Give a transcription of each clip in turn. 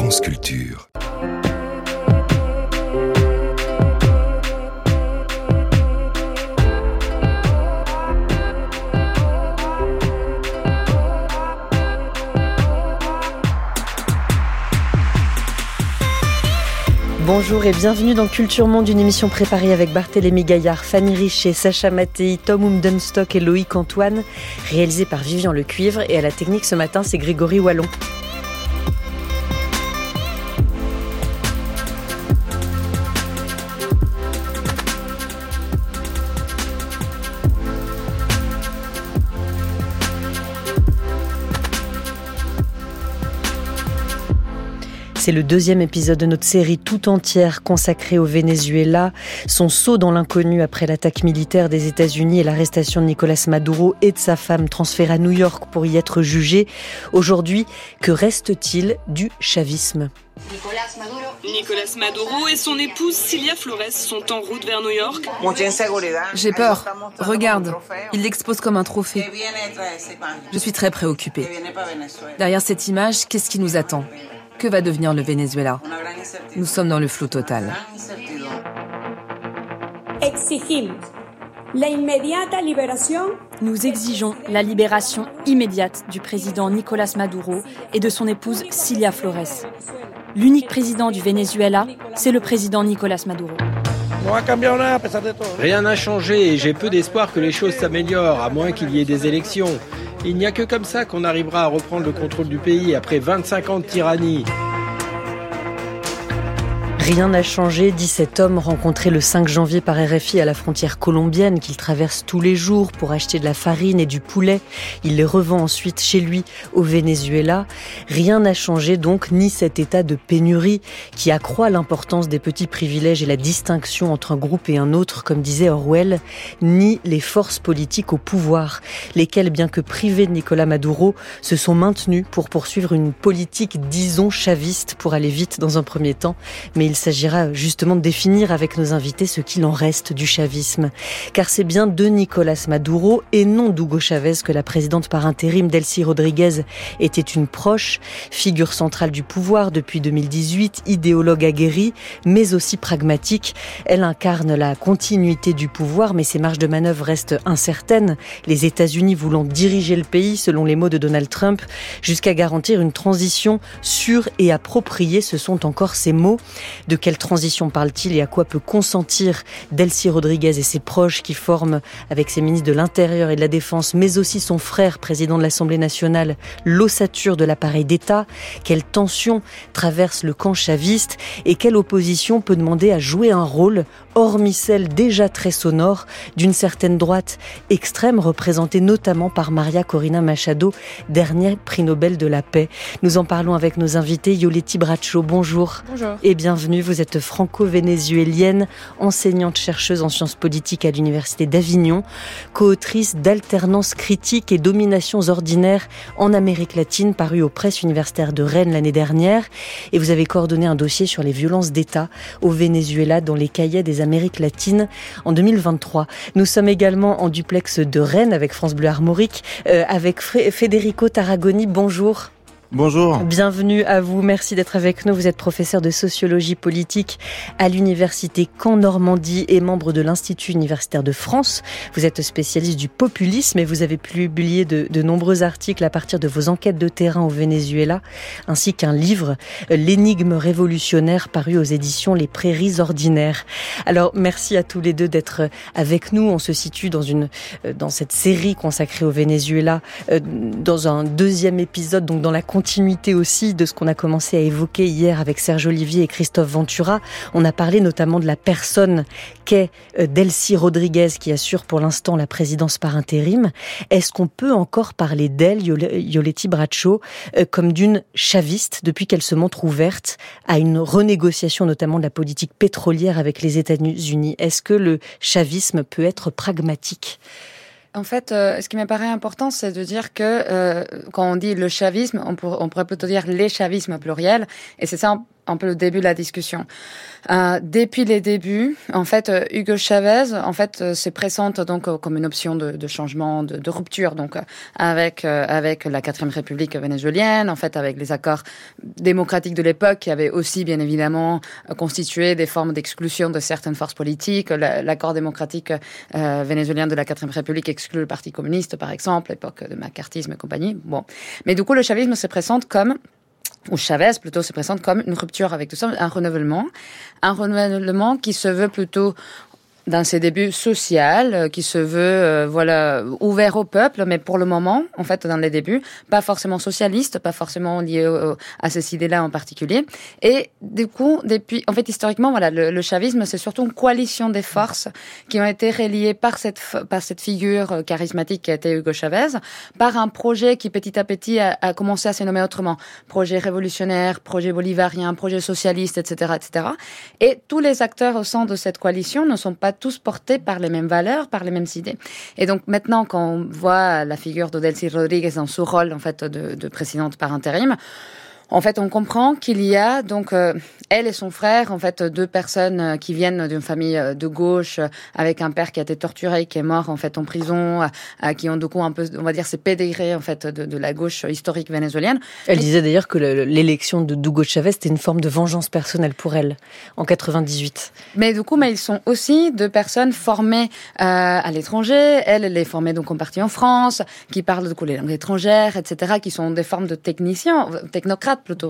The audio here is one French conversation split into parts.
France Culture. Bonjour et bienvenue dans Culture Monde, une émission préparée avec Barthélémy Gaillard, Fanny Richet, Sacha Mattei, Tom Umdenstock et Loïc Antoine, réalisée par Vivian Lecuivre, et à la technique ce matin c'est Grégory Wallon. C'est le deuxième épisode de notre série tout entière consacrée au Venezuela. Son saut dans l'inconnu après l'attaque militaire des États-Unis et l'arrestation de Nicolás Maduro et de sa femme transférée à New York pour y être jugée. Aujourd'hui, que reste-t-il du chavisme ? Nicolás Maduro et son épouse Cilia Flores sont en route vers New York. J'ai peur. Regarde, il l'expose comme un trophée. Je suis très préoccupée. Derrière cette image, qu'est-ce qui nous attend ? Que va devenir le Venezuela ? Nous sommes dans le flou total. Nous exigeons la libération immédiate du président Nicolás Maduro et de son épouse Cilia Flores. L'unique président du Venezuela, c'est le président Nicolás Maduro. Rien n'a changé et j'ai peu d'espoir que les choses s'améliorent, à moins qu'il y ait des élections. Il n'y a que comme ça qu'on arrivera à reprendre le contrôle du pays après 25 ans de tyrannie. Rien n'a changé, dit cet homme rencontré le 5 janvier par RFI à la frontière colombienne qu'il traverse tous les jours pour acheter de la farine et du poulet. Il les revend ensuite chez lui au Venezuela. Rien n'a changé donc, ni cet état de pénurie qui accroît l'importance des petits privilèges et la distinction entre un groupe et un autre, comme disait Orwell, ni les forces politiques au pouvoir, lesquelles, bien que privées de Nicolás Maduro, se sont maintenues pour poursuivre une politique, disons, chaviste, pour aller vite dans un premier temps. Mais il s'agira justement de définir avec nos invités ce qu'il en reste du chavisme. Car c'est bien de Nicolás Maduro et non d'Hugo Chavez que la présidente par intérim Delcy Rodríguez était une proche, figure centrale du pouvoir depuis 2018, idéologue aguerrie, mais aussi pragmatique. Elle incarne la continuité du pouvoir, mais ses marges de manœuvre restent incertaines. Les États-Unis voulant diriger le pays, selon les mots de Donald Trump, jusqu'à garantir une transition sûre et appropriée, ce sont encore ces mots. De quelle transition parle-t-il et à quoi peut consentir Delcy Rodríguez et ses proches qui forment, avec ses ministres de l'Intérieur et de la Défense, mais aussi son frère, président de l'Assemblée nationale, l'ossature de l'appareil d'État? Quelle tension traverse le camp chaviste et quelle opposition peut demander à jouer un rôle, hormis celle déjà très sonore d'une certaine droite extrême, représentée notamment par Maria Corina Machado, dernier prix Nobel de la paix? Nous en parlons avec nos invités. Yoléti Bracho, bonjour. Bonjour. Et bienvenue, vous êtes franco-vénézuélienne, enseignante-chercheuse en sciences politiques à l'Université d'Avignon, co-autrice d'Alternance critique et dominations ordinaires en Amérique latine, paru aux presses universitaires de Rennes l'année dernière. Et vous avez coordonné un dossier sur les violences d'État au Venezuela dans les cahiers des Amériques latines en 2023. Nous sommes également en duplex de Rennes avec France Bleu Armorique, avec Federico Tarragoni. Bonjour. Bonjour. Bienvenue à vous, merci d'être avec nous. Vous êtes professeur de sociologie politique à l'université Caen-Normandie et membre de l'Institut universitaire de France. Vous êtes spécialiste du populisme et vous avez publié de nombreux articles à partir de vos enquêtes de terrain au Venezuela, ainsi qu'un livre, L'énigme révolutionnaire, paru aux éditions Les Prairies ordinaires. Alors, merci à tous les deux d'être avec nous. On se situe dans cette série consacrée au Venezuela, dans un deuxième épisode, donc dans la continuité aussi de ce qu'on a commencé à évoquer hier avec Serge Olivier et Christophe Ventura. On a parlé notamment de la personne qu'est Delcy Rodríguez, qui assure pour l'instant la présidence par intérim. Est-ce qu'on peut encore parler d'elle, Yoléti Bracho, comme d'une chaviste, depuis qu'elle se montre ouverte à une renégociation notamment de la politique pétrolière avec les États-Unis? Est-ce que le chavisme peut être pragmatique ? En fait, ce qui me paraît important, c'est de dire que quand on dit le chavisme, on pourrait plutôt dire les chavismes pluriel. Et c'est ça un peu le début de la discussion. Depuis les débuts, en fait, Hugo Chavez, en fait, se présente donc comme une option de changement, de rupture, donc avec la 4e République vénézuélienne, en fait, avec les accords démocratiques de l'époque, qui avaient aussi, bien évidemment, constitué des formes d'exclusion de certaines forces politiques. L'accord démocratique vénézuélien de la 4e République exclut le Parti communiste, par exemple, l'époque de McCarthyisme et compagnie. Bon, mais du coup, le chavisme se présente comme ou Chavez plutôt se présente comme une rupture avec tout ça, un renouvellement qui se veut plutôt dans ses débuts social, qui se veut ouvert au peuple, mais pour le moment, en fait, dans les débuts, pas forcément socialiste, pas forcément lié à ces idées-là en particulier. Et du coup, historiquement, le chavisme, c'est surtout une coalition des forces qui ont été reliées par cette figure charismatique qui a été Hugo Chavez, par un projet qui petit à petit a commencé à se nommer autrement. Projet révolutionnaire, projet bolivarien, projet socialiste, etc., etc. Et tous les acteurs au sein de cette coalition ne sont pas tous portés par les mêmes valeurs, par les mêmes idées. Et donc maintenant, quand on voit la figure de Delcy Rodriguez dans ce rôle en fait de présidente par intérim, en fait, on comprend qu'il y a donc elle et son frère, en fait, 2 personnes qui viennent d'une famille de gauche avec un père qui a été torturé, qui est mort en fait en prison, qui ont du coup un peu, on va dire, ces pédigrés en fait de la gauche historique vénézuélienne. Elle disait d'ailleurs que l'élection de Hugo Chavez était une forme de vengeance personnelle pour elle en 98. Mais du coup, ils sont aussi 2 personnes formées à l'étranger. Elle est formée donc en partie en France, qui parlent du coup les langues étrangères, etc., qui sont des formes de technocrates plutôt.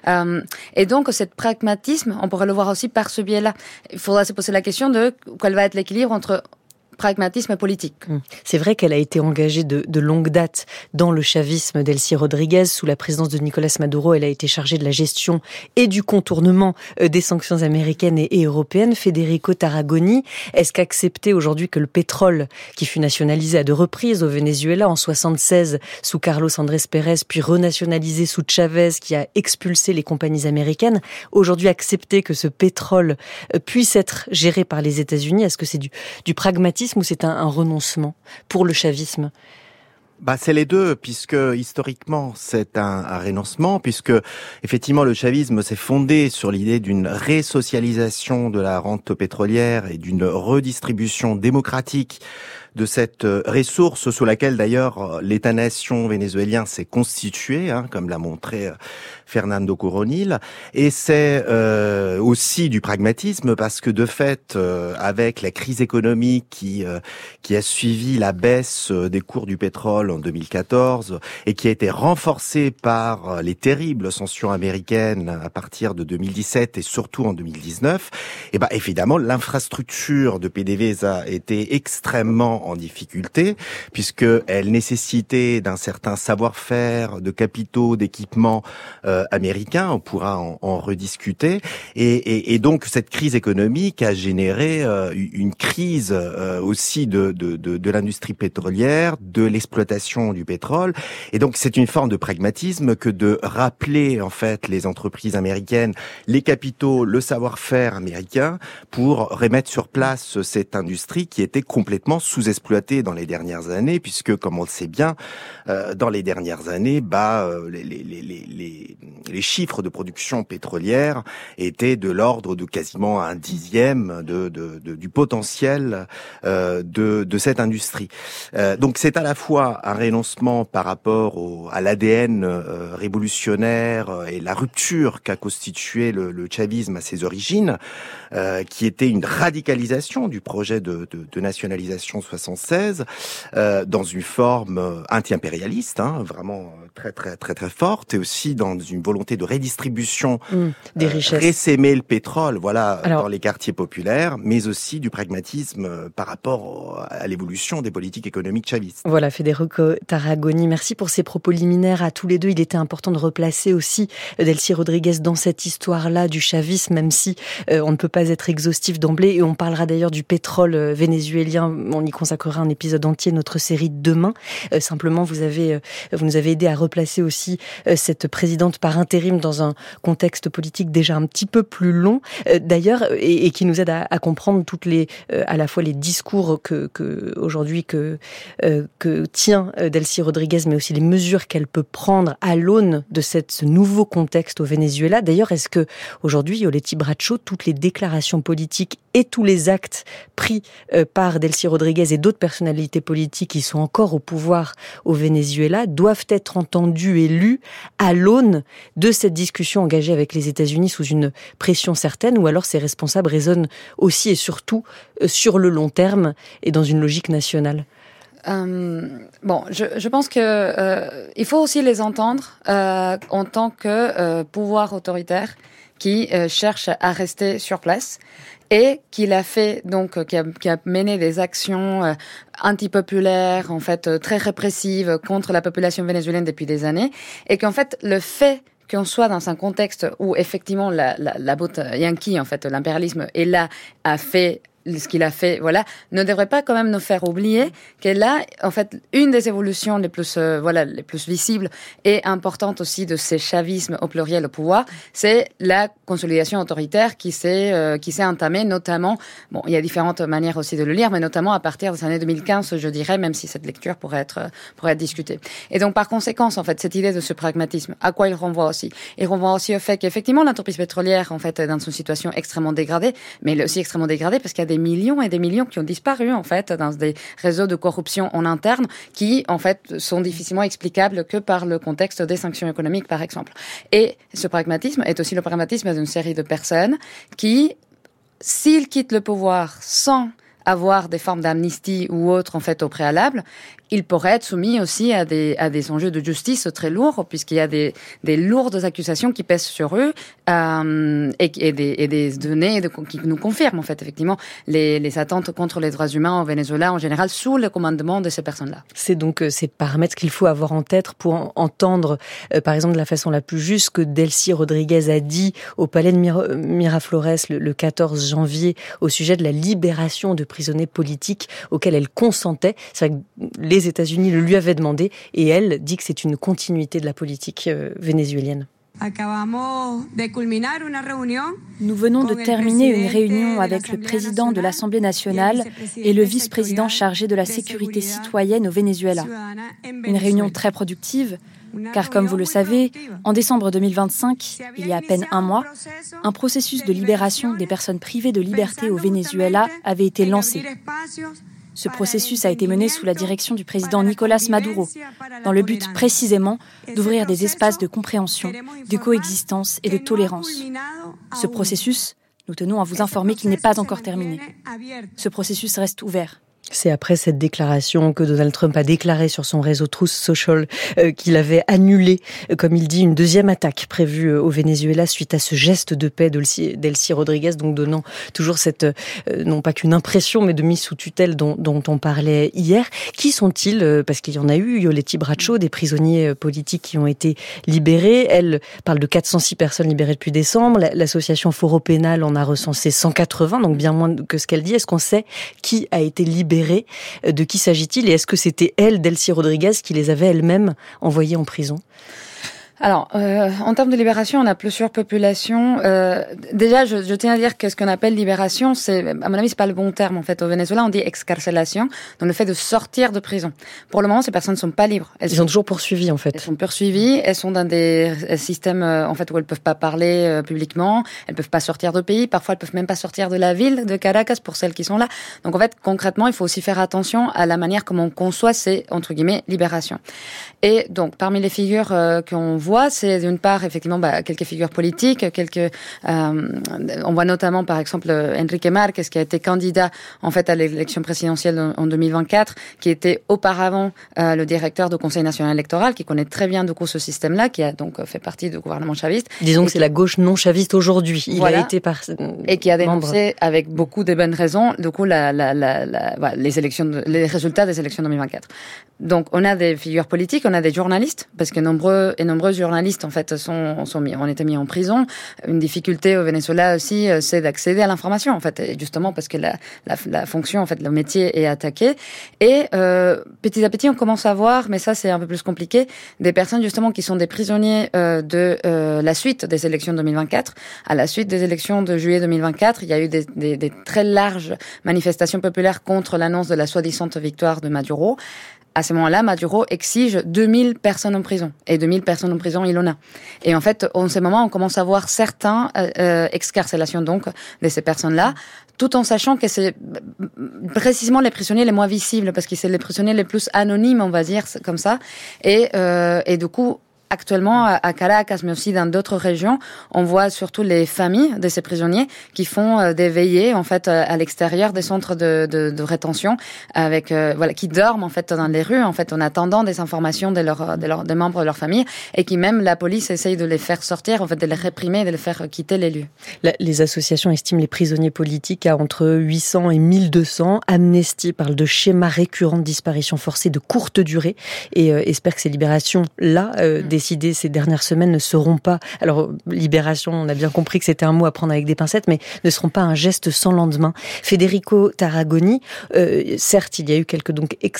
Et donc, cette pragmatisme, on pourrait le voir aussi par ce biais-là. Il faudra se poser la question de quel va être l'équilibre entre pragmatisme politique. C'est vrai qu'elle a été engagée de longue date dans le chavisme d'Delcy Rodriguez. Sous la présidence de Nicolás Maduro, elle a été chargée de la gestion et du contournement des sanctions américaines et européennes. Federico Tarragoni, est-ce qu'accepter aujourd'hui que le pétrole, qui fut nationalisé à 2 reprises au Venezuela en 1976 sous Carlos Andrés Pérez, puis renationalisé sous Chavez qui a expulsé les compagnies américaines, aujourd'hui accepter que ce pétrole puisse être géré par les États-Unis, est-ce que c'est du pragmatisme ou c'est un renoncement pour le chavisme? C'est les deux, puisque historiquement c'est un renoncement, puisque effectivement le chavisme s'est fondé sur l'idée d'une résocialisation de la rente pétrolière et d'une redistribution démocratique de cette ressource sur laquelle d'ailleurs l'État-nation vénézuélien s'est constitué, comme l'a montré Fernando Coronil. Et c'est aussi du pragmatisme parce que de fait, avec la crise économique qui a suivi la baisse des cours du pétrole en 2014 et qui a été renforcée par les terribles sanctions américaines à partir de 2017 et surtout en 2019, évidemment l'infrastructure de PDVSA a été extrêmement en difficulté, puisque elle nécessitait d'un certain savoir-faire, de capitaux, d'équipements américains. On pourra en rediscuter. Et donc cette crise économique a généré une crise aussi de l'industrie pétrolière, de l'exploitation du pétrole. Et donc c'est une forme de pragmatisme que de rappeler en fait les entreprises américaines, les capitaux, le savoir-faire américain pour remettre sur place cette industrie qui était complètement sous-exploitée dans les dernières années, puisque comme on le sait bien, dans les dernières années, les chiffres de production pétrolière étaient de l'ordre de quasiment 1/10 du potentiel de cette industrie. Donc c'est à la fois un renoncement par rapport à l'ADN révolutionnaire et la rupture qu'a constitué le chavisme à ses origines, qui était une radicalisation du projet de nationalisation 76 dans une forme anti-impérialiste, vraiment très très très très forte, et aussi dans une volonté de redistribution des richesses, résémer le pétrole, dans les quartiers populaires, mais aussi du pragmatisme par rapport à l'évolution des politiques économiques chavistes. Voilà, Federico Tarragoni, merci pour ces propos liminaires à tous les deux. Il était important de replacer aussi Delcy Rodriguez dans cette histoire-là du chavisme, même si on ne peut pas être exhaustif d'emblée, et on parlera d'ailleurs du pétrole vénézuélien, on y consacre consacrera un épisode entier de notre série demain. Simplement, vous nous avez aidé à replacer aussi cette présidente par intérim dans un contexte politique déjà un petit peu plus long, d'ailleurs, et qui nous aide à comprendre toutes les, à la fois les discours que aujourd'hui que tient Delcy Rodriguez, mais aussi les mesures qu'elle peut prendre à l'aune de ce nouveau contexte au Venezuela. D'ailleurs, est-ce que aujourd'hui, Yoletti Bracho, toutes les déclarations politiques et tous les actes pris par Delcy Rodriguez et d'autres personnalités politiques qui sont encore au pouvoir au Venezuela doivent être entendus et lus à l'aune de cette discussion engagée avec les États-Unis sous une pression certaine, ou alors ces responsables raisonnent aussi et surtout sur le long terme et dans une logique nationale? Je pense que il faut aussi les entendre en tant que pouvoir autoritaire qui cherche à rester sur place et qui a mené des actions antipopulaires, en fait très répressives contre la population vénézuélienne depuis des années, et qu'en fait le fait qu'on soit dans un contexte où effectivement la botte yankee, en fait l'impérialisme est là, a fait ce qu'il a fait, ne devrait pas quand même nous faire oublier que là, en fait, une des évolutions les plus visibles et importantes aussi de ces chavismes au pluriel au pouvoir, c'est la consolidation autoritaire qui s'est entamée, notamment, il y a différentes manières aussi de le lire, mais notamment à partir des années 2015, je dirais, même si cette lecture pourrait être discutée. Et donc, par conséquence, en fait, cette idée de ce pragmatisme, à quoi il renvoie aussi? Il renvoie aussi au fait qu'effectivement, l'entreprise pétrolière, en fait, est dans une situation extrêmement dégradée, mais elle est aussi extrêmement dégradée parce qu'il y a des millions et des millions qui ont disparu, en fait, dans des réseaux de corruption en interne qui, en fait, sont difficilement explicables que par le contexte des sanctions économiques, par exemple. Et ce pragmatisme est aussi le pragmatisme d'une série de personnes qui, s'ils quittent le pouvoir sans avoir des formes d'amnistie ou autres, en fait, au préalable, ils pourraient être soumis aussi à des enjeux de justice très lourds, puisqu'il y a des lourdes accusations qui pèsent sur eux, et des données qui nous confirment, en fait, effectivement, les attentes contre les droits humains au Venezuela, en général, sous le commandement de ces personnes-là. C'est donc ces paramètres qu'il faut avoir en tête pour entendre, par exemple, de la façon la plus juste, que Delcy Rodriguez a dit au palais de Miraflores le 14 janvier au sujet de la libération de prisonniers politiques auxquels elle consentait. C'est vrai que les États-Unis le lui avaient demandé, et elle dit que c'est une continuité de la politique vénézuélienne. Nous venons de terminer une réunion avec le président de l'Assemblée nationale et le vice-président chargé de la sécurité citoyenne au Venezuela. Une réunion très productive, car comme vous le savez, en décembre 2025, il y a à peine un mois, un processus de libération des personnes privées de liberté au Venezuela avait été lancé. Ce processus a été mené sous la direction du président Nicolás Maduro, dans le but précisément d'ouvrir des espaces de compréhension, de coexistence et de tolérance. Ce processus, nous tenons à vous informer qu'il n'est pas encore terminé. Ce processus reste ouvert. C'est après cette déclaration que Donald Trump a déclaré sur son réseau Truth Social qu'il avait annulé, comme il dit, une deuxième attaque prévue au Venezuela suite à ce geste de paix d'Delcy Rodriguez, donc donnant toujours cette, non pas qu'une impression, mais de mise sous tutelle dont on parlait hier. Qui sont-ils? Parce qu'il y en a eu, Yoletti Bracho, des prisonniers politiques qui ont été libérés. Elle parle de 406 personnes libérées depuis décembre. L'association Foro Pénal en a recensé 180, donc bien moins que ce qu'elle dit. Est-ce qu'on sait qui a été libéré? De qui s'agit-il? Et est-ce que c'était elle, Delcy Rodriguez, qui les avait elle-même envoyés en prison? Alors, en termes de libération, on a plusieurs populations. Déjà, je tiens à dire que ce qu'on appelle libération, c'est, à mon avis, c'est pas le bon terme, en fait. Au Venezuela, on dit excarcélation, donc le fait de sortir de prison. Pour le moment, ces personnes ne sont pas libres. Elles sont toujours poursuivies, en fait. Elles sont poursuivies, elles sont dans des systèmes, en fait, où elles peuvent pas parler publiquement, elles peuvent pas sortir de pays, parfois elles peuvent même pas sortir de la ville de Caracas pour celles qui sont là. Donc, en fait, concrètement, il faut aussi faire attention à la manière comment on conçoit ces, entre guillemets, libérations. Et donc, parmi les figures qu'on voit, c'est d'une part effectivement quelques figures politiques, on voit notamment par exemple Enrique Marquez qui a été candidat en fait à l'élection présidentielle en 2024, qui était auparavant le directeur du Conseil national électoral, qui connaît très bien du coup ce système-là, qui a donc fait partie du gouvernement chaviste. Disons que c'est la gauche non chaviste aujourd'hui. Il a été et qui a dénoncé avec beaucoup de bonnes raisons du coup les résultats des élections 2024. Donc on a des figures politiques, on a des journalistes, parce que nombreux nombreux journalistes en fait ont été mis en prison. Une difficulté au Venezuela aussi, c'est d'accéder à l'information en fait, et justement parce que la fonction en fait, le métier est attaqué. Et petit à petit, on commence à voir, mais ça c'est un peu plus compliqué, des personnes justement qui sont des prisonniers de la suite des élections 2024. À la suite des élections de juillet 2024, il y a eu des très larges manifestations populaires contre l'annonce de la soi-disant victoire de Maduro. À ce moment-là, Maduro exige 2000 personnes en prison. Et 2000 personnes en prison, il en a. Et en fait, en ce moment, on commence à voir certains excarcélations donc de ces personnes-là, tout en sachant que c'est précisément les prisonniers les moins visibles, parce que c'est les prisonniers les plus anonymes, on va dire, comme ça. Et du coup, actuellement, à Caracas, mais aussi dans d'autres régions, on voit surtout les familles de ces prisonniers qui font des veillées, en fait, à l'extérieur des centres de rétention, avec, qui dorment, en fait, dans les rues, en fait, en attendant des informations des membres de leur famille, et qui même, la police essaye de les faire sortir, en fait, de les réprimer, de les faire quitter les lieux. Les associations estiment les prisonniers politiques à entre 800 et 1200. Amnesty parle de schémas récurrents de disparition forcée de courte durée, et espère que ces libérations-là, décidées ces dernières semaines, ne seront pas... Alors, libération, on a bien compris que c'était un mot à prendre avec des pincettes, mais ne seront pas un geste sans lendemain. Federico Tarragoni, certes, il y a eu quelques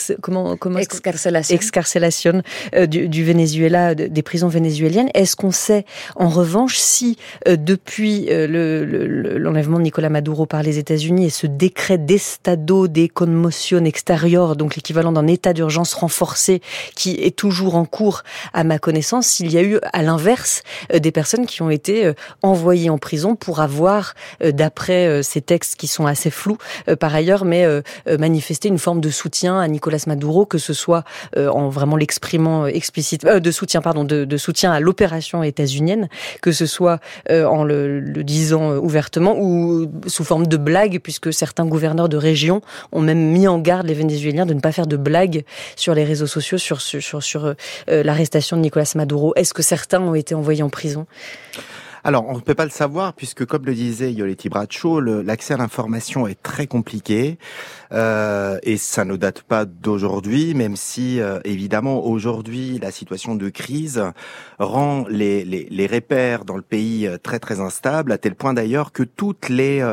excarcélations du Venezuela, des prisons vénézuéliennes. Est-ce qu'on sait, en revanche, si depuis l'enlèvement de Nicolás Maduro par les États-Unis et ce décret d'estado de conmoción exterior, donc l'équivalent d'un état d'urgence renforcé qui est toujours en cours à ma connaissance, s'il y a eu à l'inverse des personnes qui ont été envoyées en prison pour avoir, d'après ces textes qui sont assez flous par ailleurs, mais manifester une forme de soutien à Nicolás Maduro, que ce soit en vraiment l'exprimant explicite, de soutien à l'opération états-unienne, que ce soit en le disant ouvertement ou sous forme de blague, puisque certains gouverneurs de région ont même mis en garde les Vénézuéliens de ne pas faire de blagues sur les réseaux sociaux sur l'arrestation de Nicolás Maduro. Est-ce que certains ont été envoyés en prison ? Alors, on ne peut pas le savoir puisque, comme le disait Yoletti Braccio, l'accès à l'information est très compliqué et ça ne date pas d'aujourd'hui, même si, évidemment, aujourd'hui, la situation de crise rend les repères dans le pays très très instables, à tel point d'ailleurs que toutes les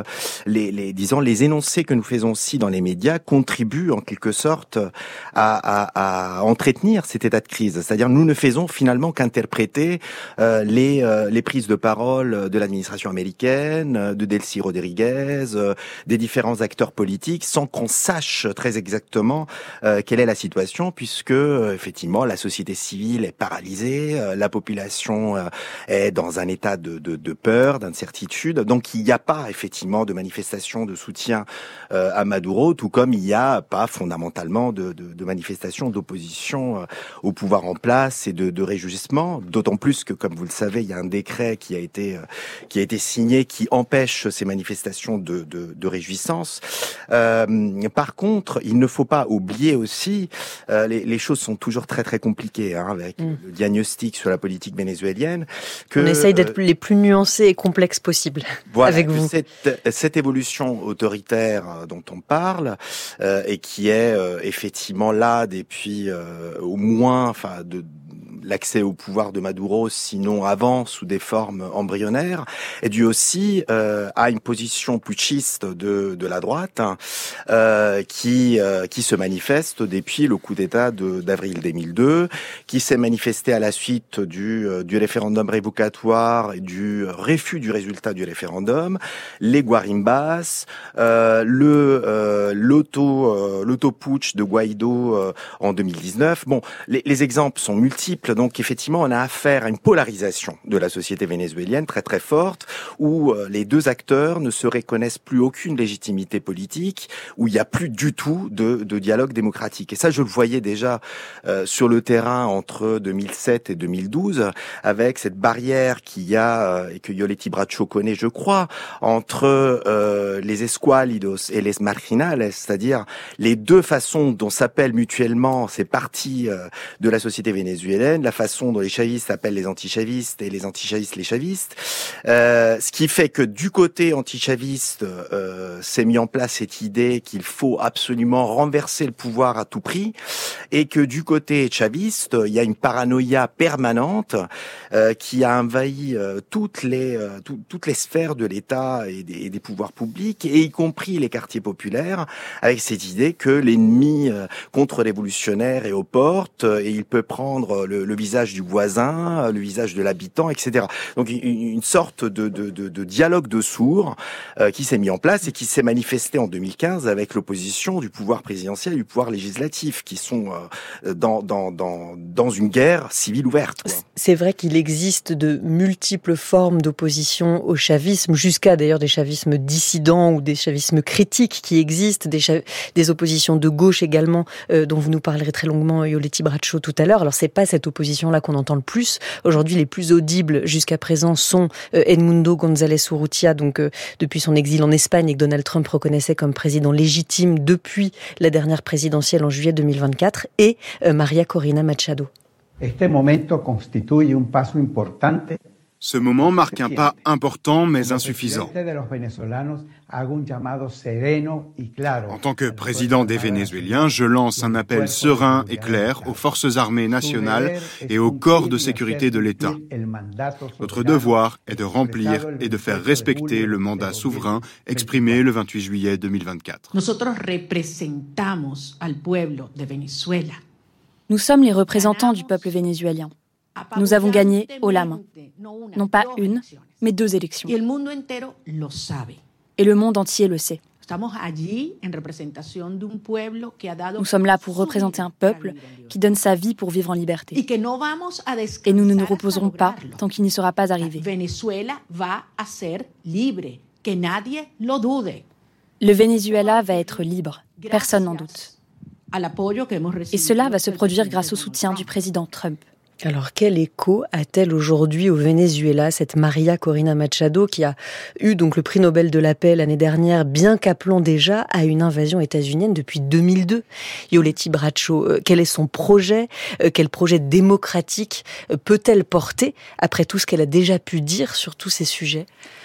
énoncés que nous faisons aussi dans les médias contribuent en quelque sorte à entretenir cet état de crise. C'est-à-dire, nous ne faisons finalement qu'interpréter les prises de parole de l'administration américaine, de Delcy Rodriguez, des différents acteurs politiques, sans qu'on sache très exactement quelle est la situation, puisque effectivement la société civile est paralysée, la population est dans un état de peur, d'incertitude. Donc il n'y a pas effectivement de manifestation de soutien à Maduro, tout comme il n'y a pas fondamentalement de manifestation d'opposition au pouvoir en place et de réjouissement. D'autant plus que, comme vous le savez, il y a un décret qui a été signé, qui empêche ces manifestations de réjouissance. Par contre, il ne faut pas oublier aussi, les choses sont toujours très très compliquées avec le diagnostic sur la politique vénézuélienne. On essaye d'être les plus nuancés et complexes possibles avec vous. Cette évolution autoritaire dont on parle et qui est effectivement là depuis au moins, l'accès au pouvoir de Maduro, sinon avant, sous des formes embryonnaires, est dû aussi à une position putschiste de la droite qui se manifeste depuis le coup d'État d'avril 2002, qui s'est manifesté à la suite du référendum révocatoire et du refus du résultat du référendum, les guarimbas, l'auto-putsch de Guaido en 2019. Bon, les exemples sont multiples. Donc effectivement, on a affaire à une polarisation de la société vénézuélienne très très forte, où les deux acteurs ne se reconnaissent plus aucune légitimité politique, où il n'y a plus du tout de dialogue démocratique. Et ça, je le voyais déjà sur le terrain entre 2007 et 2012, avec cette barrière qu'il y a, et que Yoletti Braccio connaît, je crois, entre les escuálidos et les marginales, c'est-à-dire les deux façons dont s'appellent mutuellement ces parties de la société vénézuélienne, de la façon dont les chavistes appellent les antichavistes et les antichavistes les chavistes. Ce qui fait que du côté antichaviste, s'est mis en place cette idée qu'il faut absolument renverser le pouvoir à tout prix, et que du côté chaviste, il y a une paranoïa permanente qui a envahi toutes les sphères de l'État et des pouvoirs publics, et y compris les quartiers populaires, avec cette idée que l'ennemi contre-révolutionnaire est aux portes et il peut prendre le visage du voisin, le visage de l'habitant, etc. Donc une sorte de dialogue de sourds qui s'est mis en place et qui s'est manifesté en 2015 avec l'opposition du pouvoir présidentiel et du pouvoir législatif, qui sont dans une guerre civile ouverte, quoi. C'est vrai qu'il existe de multiples formes d'opposition au chavisme, jusqu'à d'ailleurs des chavismes dissidents ou des chavismes critiques qui existent, des oppositions de gauche également, dont vous nous parlerez très longuement, Ioleti Bradshaw, tout à l'heure. Alors c'est pas cette opposition-là qu'on entend le plus. Aujourd'hui, les plus audibles jusqu'à présent sont Edmundo González Urrutia, donc depuis son exil en Espagne et que Donald Trump reconnaissait comme président légitime depuis la dernière présidentielle en juillet 2024, et María Corina Machado. Ce moment marque un pas important mais insuffisant. En tant que président des Vénézuéliens, je lance un appel serein et clair aux forces armées nationales et aux corps de sécurité de l'État. Notre devoir est de remplir et de faire respecter le mandat souverain exprimé le 28 juillet 2024. Nous sommes les représentants du peuple vénézuélien. Nous avons gagné haut la main. Non pas une, mais 2 élections. Et le monde entier le sait. Nous sommes là pour représenter un peuple qui donne sa vie pour vivre en liberté. Et nous ne nous reposerons pas tant qu'il n'y sera pas arrivé. Le Venezuela va être libre, personne n'en doute. Et cela va se produire grâce au soutien du président Trump. Alors, quel écho a-t-elle aujourd'hui au Venezuela, cette María Corina Machado, qui a eu donc le prix Nobel de la paix l'année dernière, bien qu'appelant déjà à une invasion états-unienne depuis 2002. Ioleti Bradshaw, quel est son projet? Quel projet démocratique peut-elle porter après tout ce qu'elle a déjà pu dire sur tous ces sujets?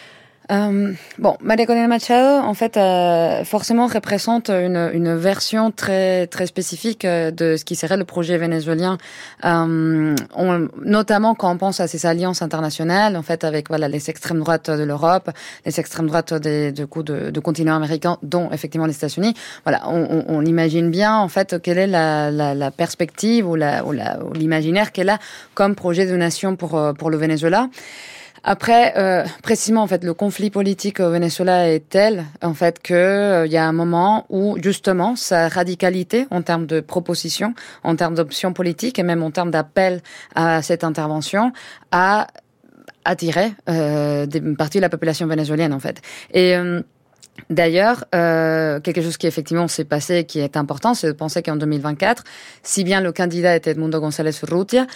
María Corina Machado, en fait, forcément représente une version très très spécifique de ce qui serait le projet vénézuélien, notamment quand on pense à ces alliances internationales, en fait, avec les extrêmes droites de l'Europe, les extrêmes droites du continent américain, dont effectivement les États-Unis. On imagine bien en fait quelle est la perspective ou l'imaginaire qu'elle a comme projet de nation pour le Venezuela. Après, précisément, en fait, le conflit politique au Venezuela est tel, en fait, que y a un moment où, justement, sa radicalité en termes de propositions, en termes d'options politiques et même en termes d'appel à cette intervention, a attiré des parties de la population vénézuélienne, en fait. Et d'ailleurs, quelque chose qui effectivement s'est passé et qui est important, c'est de penser qu'en 2024, si bien le candidat était Edmundo González Urrutia,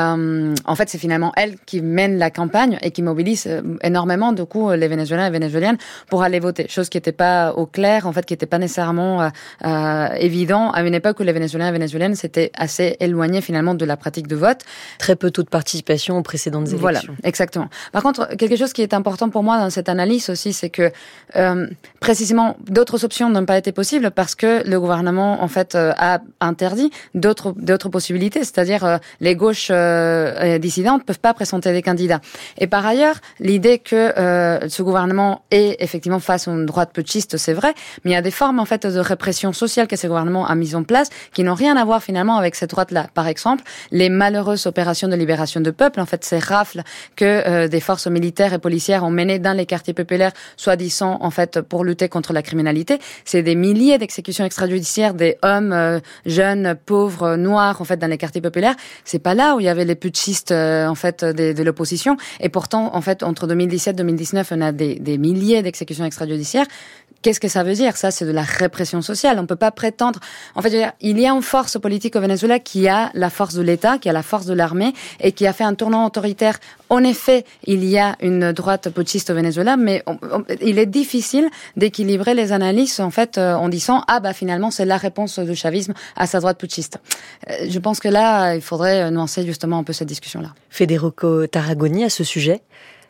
en fait, c'est finalement elle qui mène la campagne et qui mobilise énormément, du coup, les Vénézuéliens et Vénézuéliennes pour aller voter. Chose qui n'était pas au clair, en fait, qui n'était pas nécessairement évident à une époque où les Vénézuéliens et Vénézuéliennes s'étaient assez éloignés finalement de la pratique de vote. Très peu taux de participation aux précédentes élections. Voilà, exactement. Par contre, quelque chose qui est important pour moi dans cette analyse aussi, c'est que précisément, d'autres options n'ont pas été possibles parce que le gouvernement, en fait, a interdit d'autres possibilités. C'est-à-dire, les gauches dissidentes ne peuvent pas présenter des candidats. Et par ailleurs, l'idée que ce gouvernement est effectivement face à une droite putschiste, c'est vrai, mais il y a des formes, en fait, de répression sociale que ce gouvernement a mises en place qui n'ont rien à voir, finalement, avec cette droite-là. Par exemple, les malheureuses opérations de libération de peuple, en fait, ces rafles que des forces militaires et policières ont menées dans les quartiers populaires, soi-disant, en fait, pour lutter contre la criminalité, c'est des milliers d'exécutions extrajudiciaires des hommes jeunes, pauvres, noirs, en fait, dans les quartiers populaires. C'est pas là où il y avait les putschistes, en fait, de l'opposition. Et pourtant, en fait, entre 2017 et 2019, on a des milliers d'exécutions extrajudiciaires. Qu'est-ce que ça veut dire? Ça, c'est de la répression sociale. On peut pas prétendre... En fait, il y a une force politique au Venezuela qui a la force de l'État, qui a la force de l'armée et qui a fait un tournant autoritaire. En effet, il y a une droite putschiste au Venezuela, mais il est difficile d'équilibrer les analyses, en fait, en disant, finalement, c'est la réponse du chavisme à sa droite putschiste. Je pense que là, il faudrait nuancer justement un peu cette discussion-là. Federico Tarragoni, à ce sujet?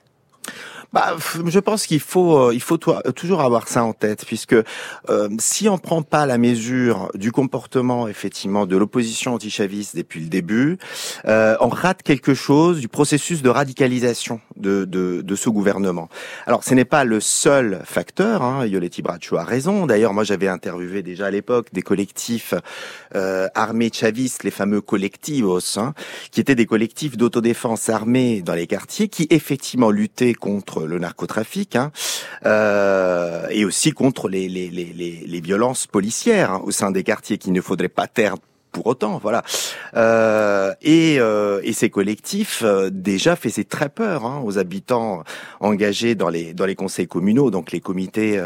Je pense qu'il faut toujours avoir ça en tête, puisque si on prend pas la mesure du comportement effectivement de l'opposition antichaviste depuis le début, on rate quelque chose du processus de radicalisation de ce gouvernement. Alors, ce n'est pas le seul facteur. Ioleti Bracho a raison. D'ailleurs, moi, j'avais interviewé déjà à l'époque des collectifs armés chavistes, les fameux collectivos, qui étaient des collectifs d'autodéfense armés dans les quartiers, qui effectivement luttaient contre le narcotrafic, et aussi contre les violences policières au sein des quartiers qu'il ne faudrait pas taire pour autant, voilà. Et ces collectifs déjà faisaient très peur aux habitants engagés dans les conseils communaux, donc les comités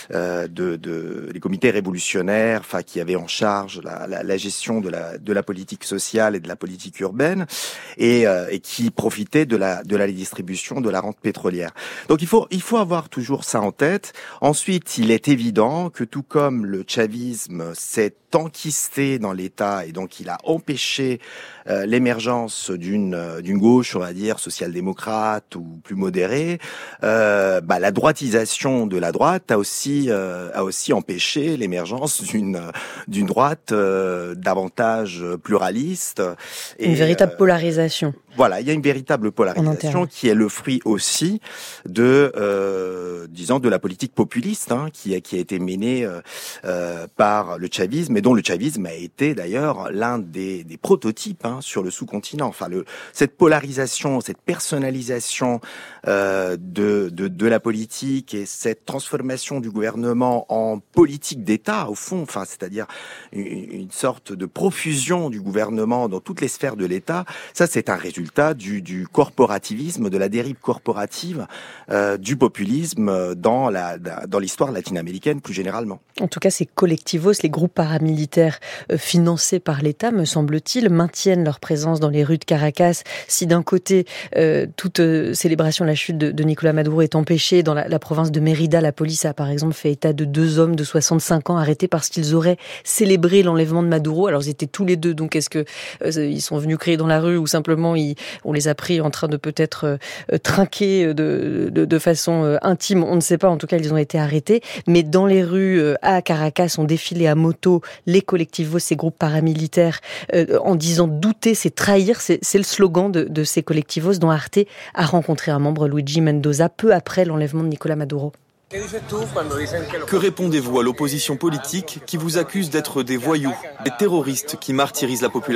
les comités révolutionnaires, qui avaient en charge la gestion de la politique sociale et de la politique urbaine, et qui profitaient de la distribution de la rente pétrolière. Donc il faut avoir toujours ça en tête. Ensuite, il est évident que tout comme le chavisme s'est enquisté dans l'État et donc il a empêché l'émergence d'une gauche, on va dire, social-démocrate ou plus modérée, la droitisation de la droite a aussi empêché l'émergence d'une droite davantage pluraliste. Une véritable polarisation. Voilà, il y a une véritable polarisation qui est le fruit aussi de la politique populiste qui a été menée par le chavisme, et dont le chavisme a été d'ailleurs l'un des prototypes sur le sous-continent. Cette polarisation, cette personnalisation de la politique et cette transformation du gouvernement en politique d'État, au fond, c'est-à-dire une sorte de profusion du gouvernement dans toutes les sphères de l'État, ça c'est un résultat du corporativisme, de la dérive corporative, du populisme dans l'histoire latino-américaine plus généralement. En tout cas, ces collectivos, les groupes paramilitaires financés par l'État, me semble-t-il, maintiennent leur présence dans les rues de Caracas. Si d'un côté, toute célébration de la chute de Nicolás Maduro est empêchée, dans la province de Mérida, la police a par exemple fait état de 2 hommes de 65 ans arrêtés parce qu'ils auraient célébré l'enlèvement de Maduro. Alors ils étaient tous les deux, donc est-ce que ils sont venus crier dans la rue ou simplement on les a pris en train de peut-être trinquer de façon intime, on ne sait pas, en tout cas ils ont été arrêtés. Mais dans les rues à Caracas ont défilé à moto les collectivos, ces groupes paramilitaires, en disant douter, c'est trahir, c'est le slogan de ces collectivos dont Arte a rencontré un membre, Luigi Mendoza, peu après l'enlèvement de Nicolás Maduro. Que répondez-vous à l'opposition politique qui vous accuse d'être des voyous, des terroristes qui martyrisent la population ?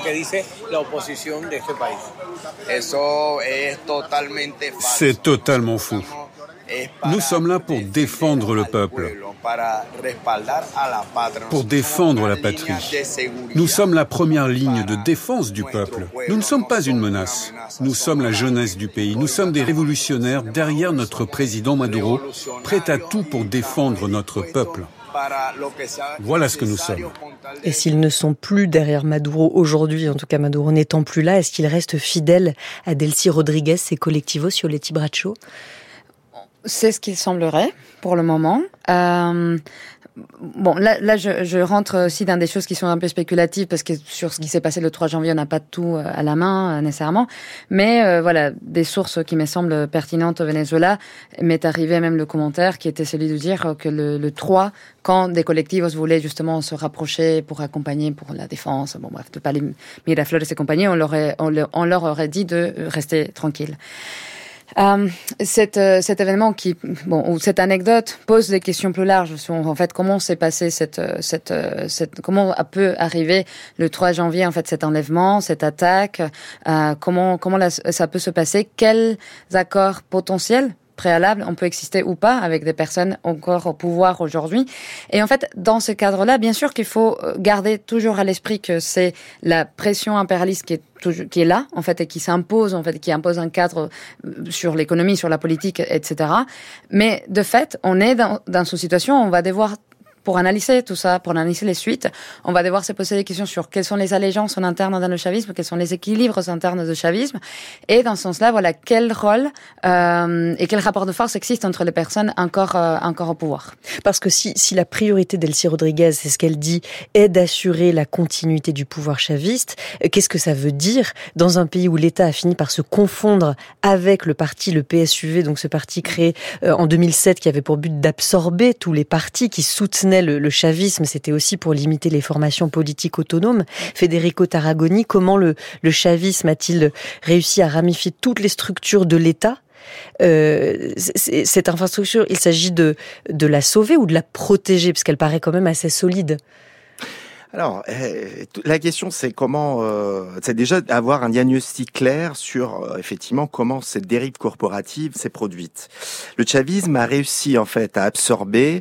C'est totalement faux. Nous sommes là pour défendre le peuple, pour défendre la patrie. Nous sommes la première ligne de défense du peuple. Nous ne sommes pas une menace. Nous sommes la jeunesse du pays. Nous sommes des révolutionnaires derrière notre président Maduro, prêts à tout pour défendre notre peuple. Voilà ce que nous sommes. Et s'ils ne sont plus derrière Maduro aujourd'hui, en tout cas Maduro n'étant plus là, est-ce qu'ils restent fidèles à Delcy Rodriguez et Collectivos, Ioleti Bracho ? C'est ce qu'il semblerait pour le moment. Là, je rentre aussi dans des choses qui sont un peu spéculatives parce que sur ce qui s'est passé le 3 janvier, on n'a pas tout à la main nécessairement. Mais des sources qui me semblent pertinentes au Venezuela, m'est arrivé même le commentaire qui était celui de dire que le 3, quand des collectifs voulaient justement se rapprocher pour accompagner pour la défense, de pas les Miraflores et compagnie, on leur aurait dit de rester tranquille. Cet événement ou cette anecdote pose des questions plus larges sur en fait comment s'est passé comment peut arriver le 3 janvier en fait cet enlèvement, cette attaque, comment ça peut se passer, quels accords potentiels préalable, on peut exister ou pas avec des personnes encore au pouvoir aujourd'hui. Et en fait, dans ce cadre-là, bien sûr qu'il faut garder toujours à l'esprit que c'est la pression impérialiste qui est là, en fait, et qui s'impose, en fait, qui impose un cadre sur l'économie, sur la politique, etc. Mais de fait, on est dans une situation où on va devoir pour analyser tout ça, pour analyser les suites, on va devoir se poser des questions sur quelles sont les allégeances en interne dans le chavisme, quels sont les équilibres internes du chavisme, et dans ce sens-là, voilà, quel rôle et quel rapport de force existe entre les personnes encore au pouvoir. Parce que si la priorité d'Elsie Rodriguez, c'est ce qu'elle dit, est d'assurer la continuité du pouvoir chaviste, qu'est-ce que ça veut dire dans un pays où l'État a fini par se confondre avec le PSUV, donc ce parti créé en 2007 qui avait pour but d'absorber tous les partis qui soutenaient le chavisme, c'était aussi pour limiter les formations politiques autonomes. Federico Tarragoni, comment le chavisme a-t-il réussi à ramifier toutes les structures de l'État? Cette infrastructure, il s'agit de la sauver ou de la protéger, parce qu'elle paraît quand même assez solide. Alors, la question, c'est comment, c'est déjà avoir un diagnostic clair sur effectivement comment cette dérive corporative s'est produite. Le chavisme a réussi en fait à absorber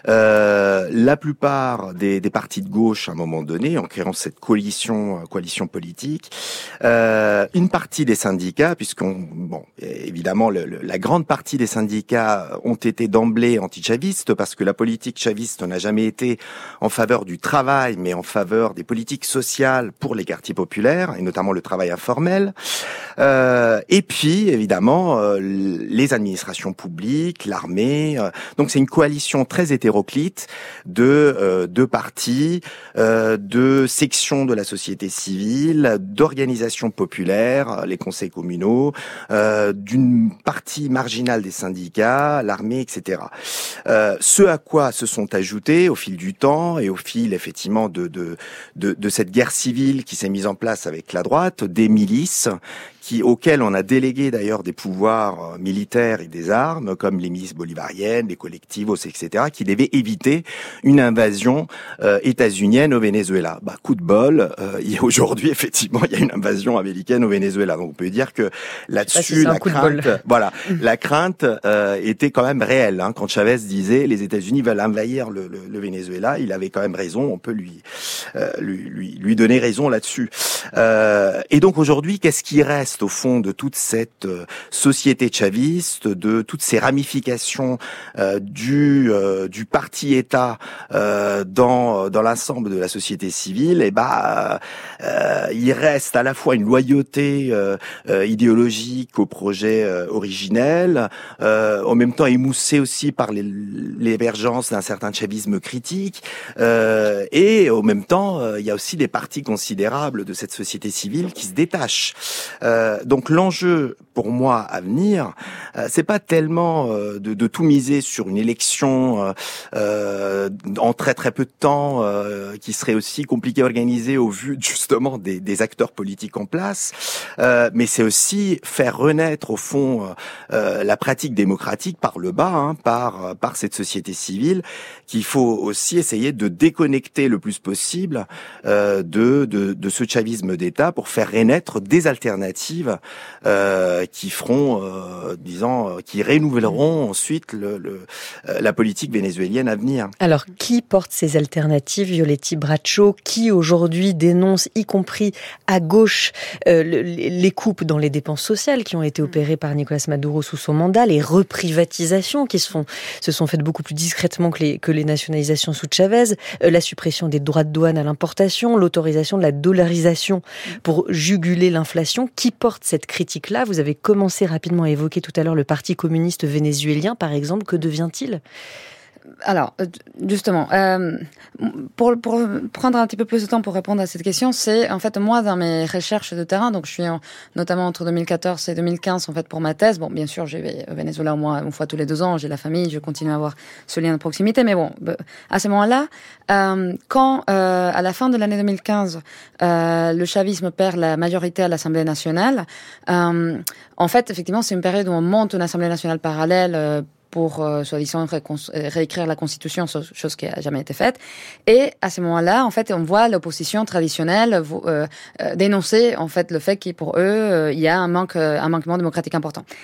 la plupart des partis de gauche à un moment donné, en créant cette coalition politique. Une partie des syndicats, évidemment, la grande partie des syndicats ont été d'emblée anti-chavistes parce que la politique chaviste n'a jamais été en faveur du travail, mais en faveur des politiques sociales pour les quartiers populaires, et notamment le travail informel. Et puis, évidemment, les administrations publiques, l'armée. Donc, c'est une coalition très hétéroclite de partis, de sections de la société civile, d'organisations populaires, les conseils communaux, d'une partie marginale des syndicats, l'armée, etc. Ce à quoi se sont ajoutés au fil du temps et au fil, effectivement, de cette guerre civile qui s'est mise en place avec la droite, des milices auxquelles on a délégué d'ailleurs des pouvoirs militaires et des armes, comme les milices bolivariennes, les collectivos, etc., qui devaient éviter une invasion états-unienne au Venezuela. Coup de bol, aujourd'hui, effectivement, il y a une invasion américaine au Venezuela. Donc on peut dire que là-dessus, la crainte était quand même réelle. Quand Chavez disait les États-Unis veulent envahir le Venezuela, il avait quand même raison. On peut lui donner raison là-dessus. Et donc aujourd'hui, qu'est-ce qui reste au fond de toute cette société chaviste, de toutes ces ramifications du parti-État dans l'ensemble de la société civile? Il reste à la fois une loyauté idéologique au projet originel, en même temps émoussé aussi par l'émergence d'un certain chavisme critique, et en même temps, il y a aussi des parties considérables de cette société civile qui se détachent. Donc l'enjeu pour moi à venir, c'est pas tellement de tout miser sur une élection en très très peu de temps, qui serait aussi compliquée à organiser au vu justement des acteurs politiques en place, mais c'est aussi faire renaître au fond la pratique démocratique par le bas, par cette société civile, qu'il faut aussi essayer de déconnecter le plus possible de ce chavisme d'État pour faire renaître des alternatives qui feront, qui renouvelleront ensuite la politique vénézuélienne à venir. Alors, qui porte ces alternatives, Violetti Braccio, qui aujourd'hui dénonce, y compris à gauche, les coupes dans les dépenses sociales qui ont été opérées par Nicolas Maduro sous son mandat, les reprivatisations qui se sont faites beaucoup plus discrètement que les nationalisations sous Chavez, la suppression des droits de douane à l'importation, l'autorisation de la dollarisation pour juguler l'inflation. Qui porte cette critique-là? Vous avez commencé rapidement à évoquer tout à l'heure le Parti communiste vénézuélien, par exemple. Que devient-il? Alors, justement, pour prendre un petit peu plus de temps pour répondre à cette question, c'est en fait moi dans mes recherches de terrain, donc je suis notamment entre 2014 et 2015 en fait pour ma thèse. Bon, bien sûr, je vais au Venezuela au moins une fois tous les 2 ans, j'ai la famille, je continue à avoir ce lien de proximité, mais bon, à ce moment-là, quand à la fin de l'année 2015, le chavisme perd la majorité à l'Assemblée nationale, en fait, effectivement, c'est une période où on monte une Assemblée nationale parallèle pour, soi-disant, réécrire la Constitution, chose qui n'a jamais été faite. Et à ce moment-là, en fait, on voit l'opposition traditionnelle dénoncer, en fait, le fait que pour eux, il y a un manquement démocratique important.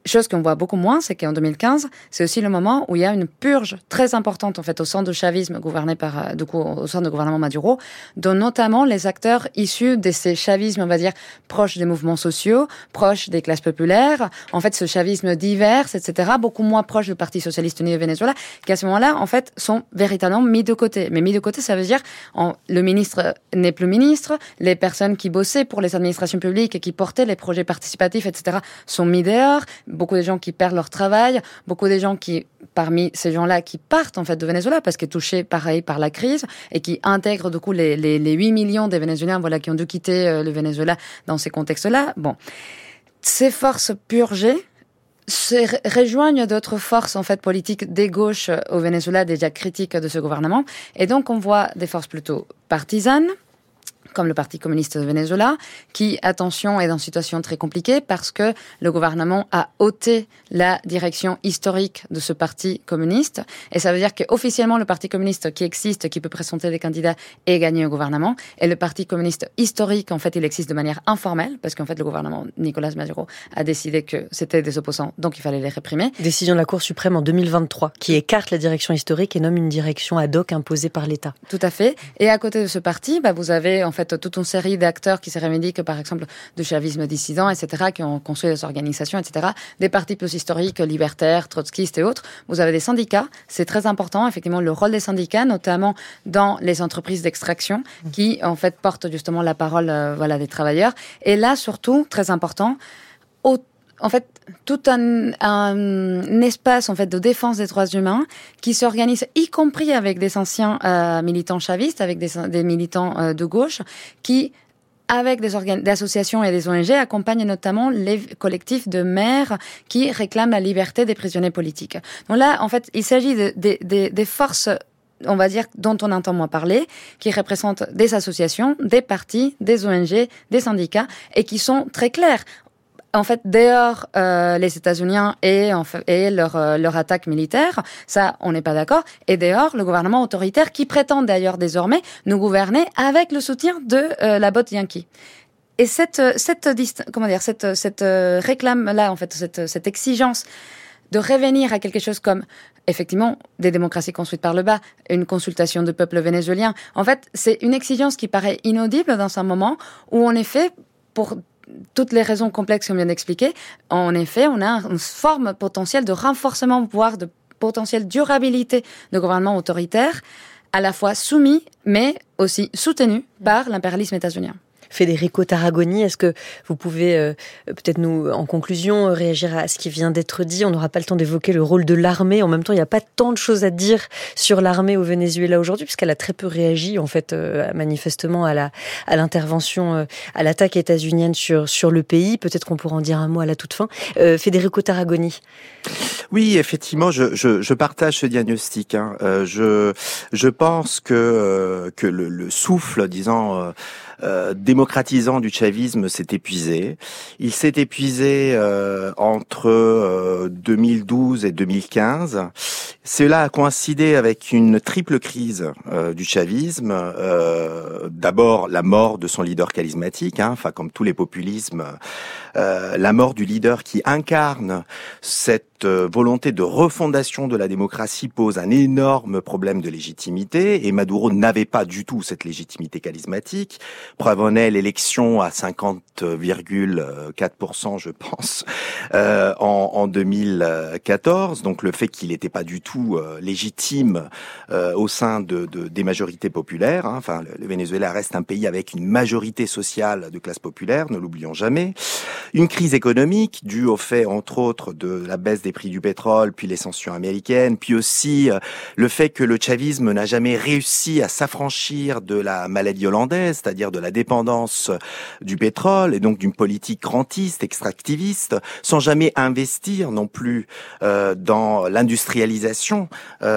chose qu'on voit beaucoup moins, c'est qu'en 2015, c'est aussi le moment où il y a une purge très importante en fait au sein du chavisme gouverné par au sein du gouvernement Maduro, dont notamment les acteurs issus de ces chavismes, on va dire, proches des mouvements sociaux, proches des classes populaires, en fait ce chavisme divers, etc., beaucoup moins proche du Parti socialiste uni au Venezuela, qui à ce moment-là, en fait, sont véritablement mis de côté. Mais mis de côté, ça veut dire le ministre n'est plus ministre, les personnes qui bossaient pour les administrations publiques et qui portaient les projets participatifs, etc., sont mis dehors. Beaucoup de gens qui perdent leur travail, beaucoup de gens qui, parmi ces gens-là, qui partent en fait de Venezuela parce qu'ils sont touchés pareil par la crise et qui intègrent du coup les 8 millions des Vénézuéliens voilà, qui ont dû quitter le Venezuela dans ces contextes-là. Bon, ces forces purgées se rejoignent d'autres forces en fait politiques des gauches au Venezuela déjà critiques de ce gouvernement, et donc on voit des forces plutôt partisanes comme le Parti communiste du Venezuela, qui, attention, est dans une situation très compliquée parce que le gouvernement a ôté la direction historique de ce parti communiste. Et ça veut dire qu'officiellement, le Parti communiste qui existe, qui peut présenter des candidats, est gagné au gouvernement. Et le Parti communiste historique, en fait, il existe de manière informelle parce qu'en fait, le gouvernement Nicolas Maduro a décidé que c'était des opposants, donc il fallait les réprimer. Décision de la Cour suprême en 2023 qui écarte la direction historique et nomme une direction ad hoc imposée par l'État. Tout à fait. Et à côté de ce parti, vous avez en fait toute une série d'acteurs qui se revendiquent, par exemple, du chavisme dissident, etc., qui ont construit des organisations, etc., des partis plus historiques, libertaires, trotskistes et autres. Vous avez des syndicats, c'est très important, effectivement, le rôle des syndicats, notamment dans les entreprises d'extraction, qui, en fait, portent justement la parole, des travailleurs. Et là, surtout, très important, en fait, tout un espace en fait de défense des droits humains qui s'organise, y compris avec des anciens militants chavistes, avec des militants de gauche, qui, avec des associations et des ONG, accompagnent notamment les collectifs de maires qui réclament la liberté des prisonniers politiques. Donc là, en fait, il s'agit des forces, on va dire, dont on entend moins parler, qui représentent des associations, des partis, des ONG, des syndicats, et qui sont très clairs. En fait, dehors les États-Unis et leur attaque militaire, ça, on n'est pas d'accord. Et dehors, le gouvernement autoritaire qui prétend d'ailleurs désormais nous gouverner avec le soutien de la botte Yankee. Et cette réclame-là, en fait, cette exigence de revenir à quelque chose comme, effectivement, des démocraties construites par le bas, une consultation du peuple vénézuélien. En fait, c'est une exigence qui paraît inaudible dans un moment où, en effet, pour toutes les raisons complexes qu'on vient d'expliquer, en effet, on a une forme potentielle de renforcement, voire de potentielle durabilité de gouvernement autoritaire, à la fois soumis, mais aussi soutenu par l'impérialisme états-unien. Federico Tarragoni, est-ce que vous pouvez peut-être nous, en conclusion, réagir à ce qui vient d'être dit? On n'aura pas le temps d'évoquer le rôle de l'armée. En même temps, il n'y a pas tant de choses à dire sur l'armée au Venezuela aujourd'hui, puisqu'elle a très peu réagi, en fait, manifestement à l'intervention, à l'attaque états-unienne sur le pays. Peut-être qu'on pourra en dire un mot à la toute fin. Federico Tarragoni. Oui, effectivement, je partage ce diagnostic. Je pense que le souffle, disons, démocratisant du chavisme s'est épuisé. Il s'est épuisé entre 2012 et 2015. Cela a coïncidé avec une triple crise du chavisme. D'abord, la mort de son leader charismatique, comme tous les populismes, la mort du leader qui incarne cette volonté de refondation de la démocratie pose un énorme problème de légitimité, et Maduro n'avait pas du tout cette légitimité charismatique. Preuve en est l'élection à 50,4%, je pense, en 2014. Donc le fait qu'il n'était pas du tout légitime au sein des majorités populaires. Le Venezuela reste un pays avec une majorité sociale de classe populaire, ne l'oublions jamais. Une crise économique due au fait, entre autres, de la baisse des prix du pétrole, puis les sanctions américaines, puis aussi le fait que le chavisme n'a jamais réussi à s'affranchir de la maladie hollandaise, c'est-à-dire de la dépendance du pétrole et donc d'une politique rentiste, extractiviste, sans jamais investir non plus dans l'industrialisation expansion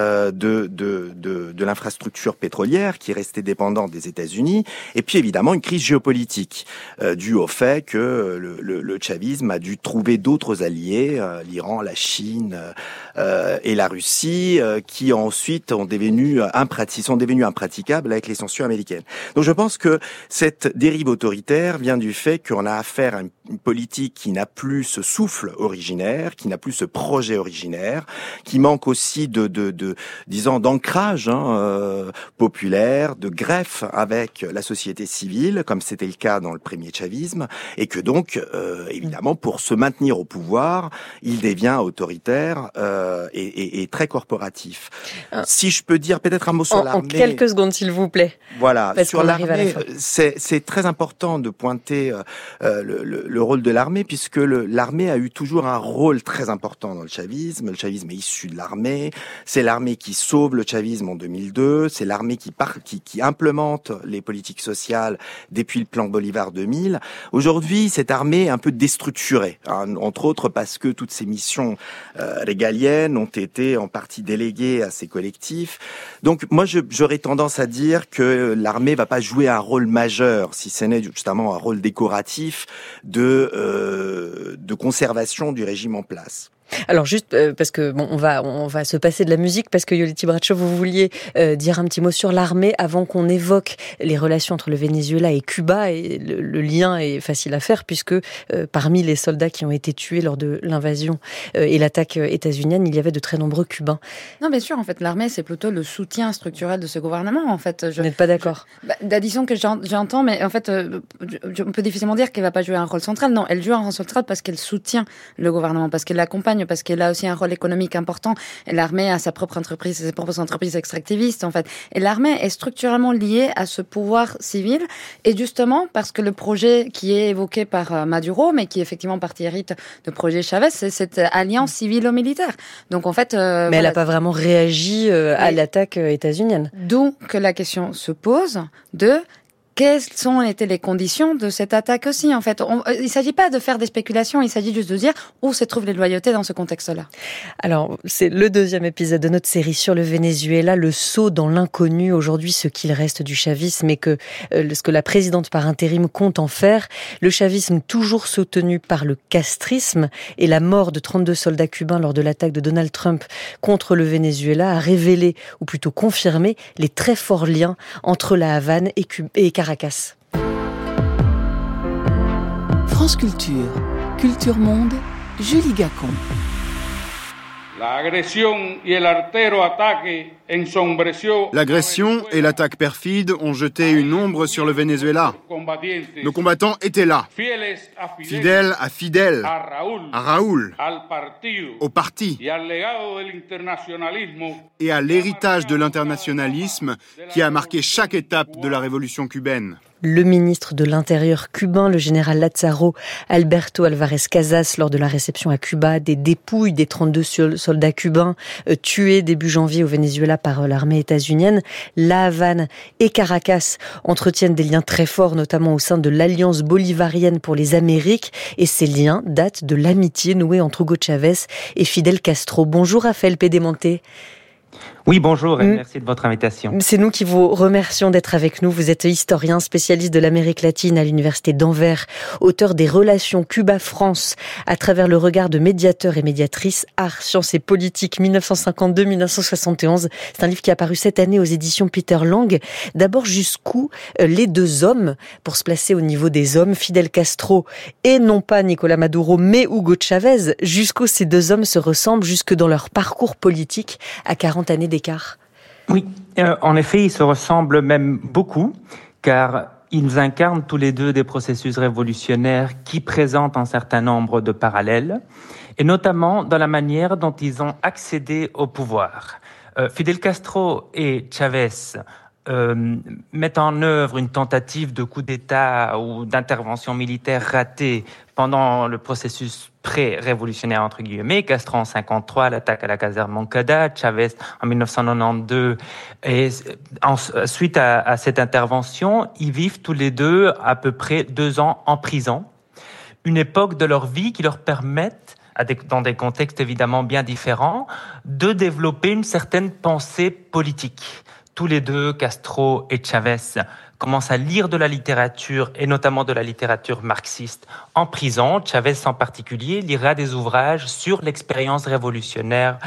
de l'infrastructure pétrolière qui restait dépendante des États-Unis, et puis évidemment une crise géopolitique due au fait que le chavisme a dû trouver d'autres alliés, l'Iran, la Chine et la Russie, qui ensuite sont devenus impraticables avec les sanctions américaines. Donc je pense que cette dérive autoritaire vient du fait qu'on a affaire à une politique qui n'a plus ce souffle originaire, qui n'a plus ce projet originaire, qui manque aussi disons d'ancrage populaire, de greffe avec la société civile, comme c'était le cas dans le premier chavisme, et que donc évidemment pour se maintenir au pouvoir, il devient autoritaire et très corporatif. Si je peux dire peut-être un mot sur l'armée. En quelques secondes, s'il vous plaît. Voilà, sur l'armée, c'est très important de pointer le rôle de l'armée, puisque l'armée a eu toujours un rôle très important dans le chavisme. Le chavisme est issu de l'armée. C'est l'armée qui sauve le chavisme en 2002. C'est l'armée qui implémente les politiques sociales depuis le plan Bolivar 2000. Aujourd'hui, cette armée est un peu déstructurée, entre autres parce que toutes ces missions régaliennes ont été en partie déléguées à ces collectifs. Donc moi, j'aurais tendance à dire que l'armée va pas jouer un rôle majeur, si ce n'est justement un rôle décoratif de conservation du régime en place. Alors juste parce que on va se passer de la musique parce que Yoliti Bracho, vous vouliez dire un petit mot sur l'armée avant qu'on évoque les relations entre le Venezuela et Cuba, et le lien est facile à faire puisque parmi les soldats qui ont été tués lors de l'invasion et l'attaque états-unienne, il y avait de très nombreux Cubains. Non, bien sûr, en fait, l'armée c'est plutôt le soutien structurel de ce gouvernement. En fait, vous n'êtes pas d'accord? Disons que j'entends, mais en fait, on peut difficilement dire qu'elle va pas jouer un rôle central. Non, elle joue un rôle central parce qu'elle soutient le gouvernement, parce qu'elle l'accompagne, parce qu'elle a aussi un rôle économique important. Et l'armée a sa propre entreprise, ses propres entreprises extractivistes, en fait. Et l'armée est structurellement liée à ce pouvoir civil. Et justement, parce que le projet qui est évoqué par Maduro, mais qui effectivement partie hérite de projet Chavez, c'est cette alliance civilo-militaire. Donc en fait, mais elle n'a pas vraiment réagi à l'attaque états-unienne. D'où que la question se pose de quelles ont été les conditions de cette attaque aussi, en fait. Il ne s'agit pas de faire des spéculations, il s'agit juste de dire où se trouvent les loyautés dans ce contexte-là. Alors, c'est le deuxième épisode de notre série sur le Venezuela, le saut dans l'inconnu, aujourd'hui ce qu'il reste du chavisme et ce que la présidente par intérim compte en faire. Le chavisme toujours soutenu par le castrisme et la mort de 32 soldats cubains lors de l'attaque de Donald Trump contre le Venezuela a révélé, ou plutôt confirmé, les très forts liens entre la Havane et Caracas. France Culture, Culture Monde, Julie Gacon. L'agression et l'attaque perfide ont jeté une ombre sur le Venezuela. Nos combattants étaient là, fidèles à Fidel, à Raoul, au parti et à l'héritage de l'internationalisme qui a marqué chaque étape de la révolution cubaine. Le ministre de l'Intérieur cubain, le général Lázaro Alberto Álvarez Casas, lors de la réception à Cuba des dépouilles des 32 soldats cubains tués début janvier au Venezuela par l'armée états-unienne. La Havane et Caracas entretiennent des liens très forts, notamment au sein de l'Alliance bolivarienne pour les Amériques. Et ces liens datent de l'amitié nouée entre Hugo Chavez et Fidel Castro. Bonjour Raphaël Pedemonte. Oui, bonjour et merci de votre invitation. C'est nous qui vous remercions d'être avec nous. Vous êtes historien, spécialiste de l'Amérique latine à l'Université d'Anvers, auteur des Relations Cuba-France à travers le regard de médiateurs et médiatrices, Art, Sciences et Politique 1952-1971. C'est un livre qui est apparu cette année aux éditions Peter Lang. D'abord, jusqu'où les deux hommes, pour se placer au niveau des hommes, Fidel Castro et non pas Nicolás Maduro, mais Hugo Chavez, jusqu'où ces deux hommes se ressemblent, jusque dans leur parcours politique à 40 années d'écart. Oui, en effet, ils se ressemblent même beaucoup, car ils incarnent tous les deux des processus révolutionnaires qui présentent un certain nombre de parallèles, et notamment dans la manière dont ils ont accédé au pouvoir. Fidel Castro et Chavez mettent en œuvre une tentative de coup d'État ou d'intervention militaire ratée pendant le processus pré-révolutionnaire, entre guillemets. Castro en 1953, l'attaque à la caserne Moncada, Chavez en 1992. Et suite à cette intervention, ils vivent tous les deux à peu près 2 ans en prison. Une époque de leur vie qui leur permettent dans des contextes évidemment bien différents, de développer une certaine pensée politique. Tous les deux, Castro et Chavez, commencent à lire de la littérature, et notamment de la littérature marxiste, en prison. Chavez en particulier lira des ouvrages sur l'expérience révolutionnaire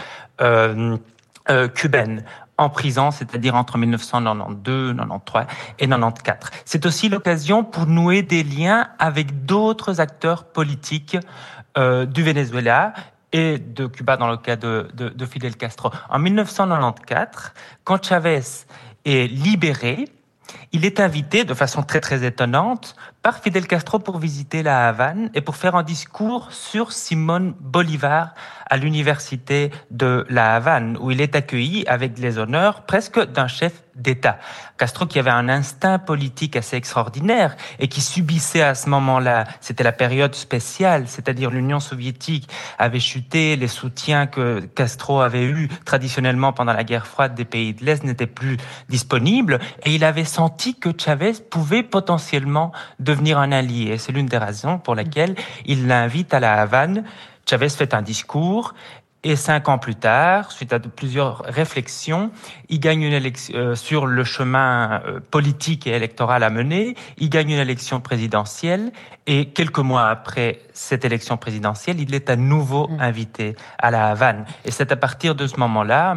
cubaine, en prison, c'est-à-dire entre 1992, 93 et 94. C'est aussi l'occasion pour nouer des liens avec d'autres acteurs politiques du Venezuela et de Cuba dans le cas de Fidel Castro. En 1994, quand Chavez est libéré, il est invité de façon très très étonnante par Fidel Castro pour visiter la Havane et pour faire un discours sur Simón Bolívar à l'université de la Havane, où il est accueilli avec les honneurs presque d'un chef d'État. Castro, qui avait un instinct politique assez extraordinaire et qui subissait à ce moment-là, c'était la période spéciale, c'est-à-dire l'Union soviétique avait chuté, les soutiens que Castro avait eus traditionnellement pendant la guerre froide des pays de l'Est n'étaient plus disponibles, et il avait senti que Chavez pouvait potentiellement devenir un allié. Et c'est l'une des raisons pour lesquelles il l'invite à la Havane. Chavez fait un discours et 5 ans plus tard, suite à plusieurs réflexions, il gagne une élection sur le chemin politique et électoral à mener. Il gagne une élection présidentielle et quelques mois après cette élection présidentielle, il est à nouveau invité à la Havane. Et c'est à partir de ce moment-là,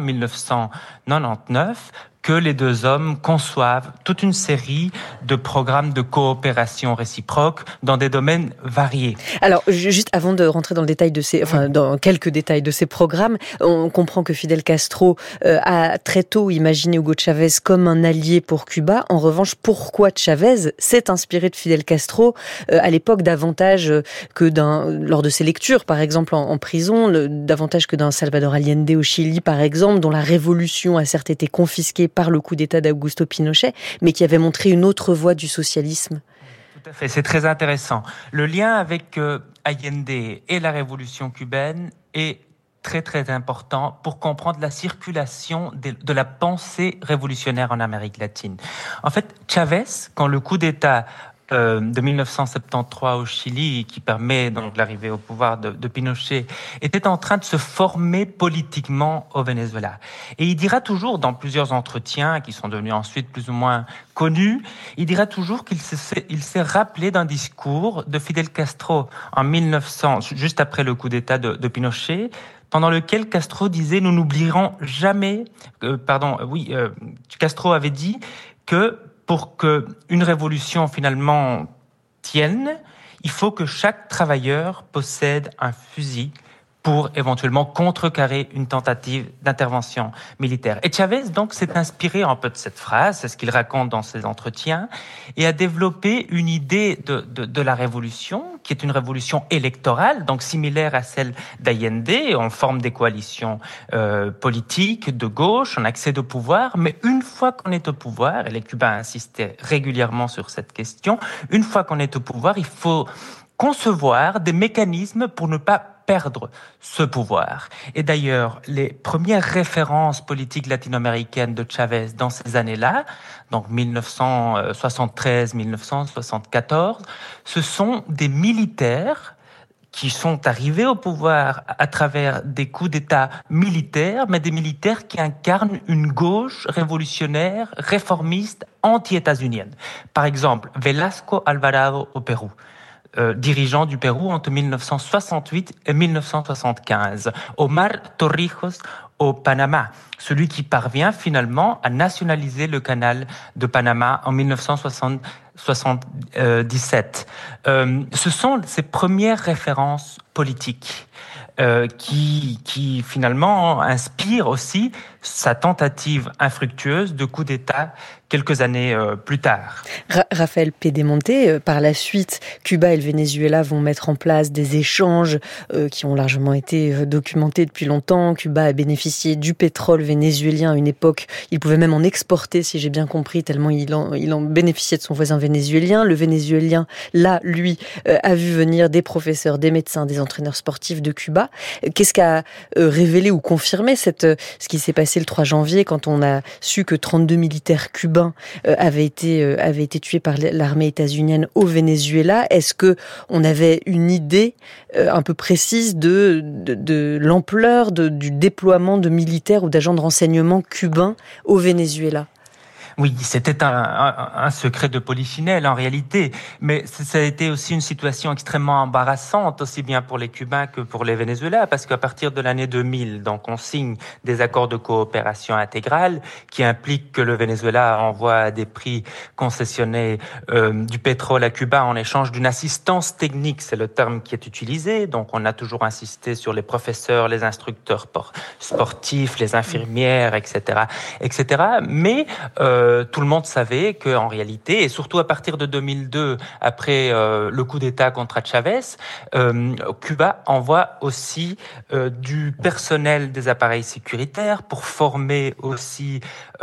1999, que les deux hommes conçoivent toute une série de programmes de coopération réciproque dans des domaines variés. Alors, juste avant de rentrer dans le détail dans quelques détails de ces programmes, on comprend que Fidel Castro a très tôt imaginé Hugo Chavez comme un allié pour Cuba. En revanche, pourquoi Chavez s'est inspiré de Fidel Castro à l'époque davantage que lors de ses lectures, par exemple en prison, davantage que d'un Salvador Allende au Chili, par exemple, dont la révolution a certes été confisquée par le coup d'État d'Augusto Pinochet, mais qui avait montré une autre voie du socialisme. Tout à fait, c'est très intéressant. Le lien avec Allende et la révolution cubaine est très très important pour comprendre la circulation de la pensée révolutionnaire en Amérique latine. En fait, Chavez, quand le coup d'État de 1973 au Chili, qui permet donc l'arrivée au pouvoir de Pinochet, était en train de se former politiquement au Venezuela. Et il dira toujours, dans plusieurs entretiens qui sont devenus ensuite plus ou moins connus, il dira toujours qu'il s'est rappelé d'un discours de Fidel Castro en 1900, juste après le coup d'État de Pinochet, pendant lequel Castro disait « Nous n'oublierons jamais ». Castro avait dit que pour qu'une révolution finalement tienne, il faut que chaque travailleur possède un fusil pour éventuellement contrecarrer une tentative d'intervention militaire. Et Chavez, donc, s'est inspiré un peu de cette phrase, c'est ce qu'il raconte dans ses entretiens, et a développé une idée de la révolution, qui est une révolution électorale, donc similaire à celle d'Allende. On forme des coalitions politiques de gauche, on accède au pouvoir, mais une fois qu'on est au pouvoir, et les Cubains insistaient régulièrement sur cette question, une fois qu'on est au pouvoir, il faut concevoir des mécanismes pour ne pas perdre ce pouvoir. Et d'ailleurs, les premières références politiques latino-américaines de Chavez dans ces années-là, donc 1973-1974, ce sont des militaires qui sont arrivés au pouvoir à travers des coups d'État militaires, mais des militaires qui incarnent une gauche révolutionnaire, réformiste, anti-états-unienne. Par exemple, Velasco Alvarado au Pérou, dirigeant du Pérou entre 1968 et 1975. Omar Torrijos au Panama, celui qui parvient finalement à nationaliser le canal de Panama en 1977. Ce sont ces premières références politiques qui finalement inspirent aussi sa tentative infructueuse de coup d'État quelques années plus tard. Raphaël Pedemonte, par la suite, Cuba et le Venezuela vont mettre en place des échanges qui ont largement été documentés depuis longtemps. Cuba a bénéficié du pétrole vénézuélien à une époque. Il pouvait même en exporter, si j'ai bien compris, tellement il en bénéficiait de son voisin vénézuélien. Le Vénézuélien, là, lui, a vu venir des professeurs, des médecins, des entraîneurs sportifs de Cuba. Qu'est-ce qu'a révélé ou confirmé ce qui s'est passé passé le 3 janvier, quand on a su que 32 militaires cubains avaient été tués par l'armée états-unienne au Venezuela. Est-ce que on avait une idée un peu précise de l'ampleur du déploiement de militaires ou d'agents de renseignement cubains au Venezuela? Oui, c'était un secret de polichinelle en réalité, mais ça a été aussi une situation extrêmement embarrassante, aussi bien pour les Cubains que pour les Vénézuéliens, parce qu'à partir de l'année 2000, donc on signe des accords de coopération intégrale qui impliquent que le Venezuela envoie à des prix concessionnés du pétrole à Cuba en échange d'une assistance technique, c'est le terme qui est utilisé. Donc on a toujours insisté sur les professeurs, les instructeurs sportifs, les infirmières, etc., etc. Mais tout le monde savait qu'en réalité, et surtout à partir de 2002, après le coup d'État contre Chavez, Cuba envoie aussi du personnel des appareils sécuritaires pour former aussi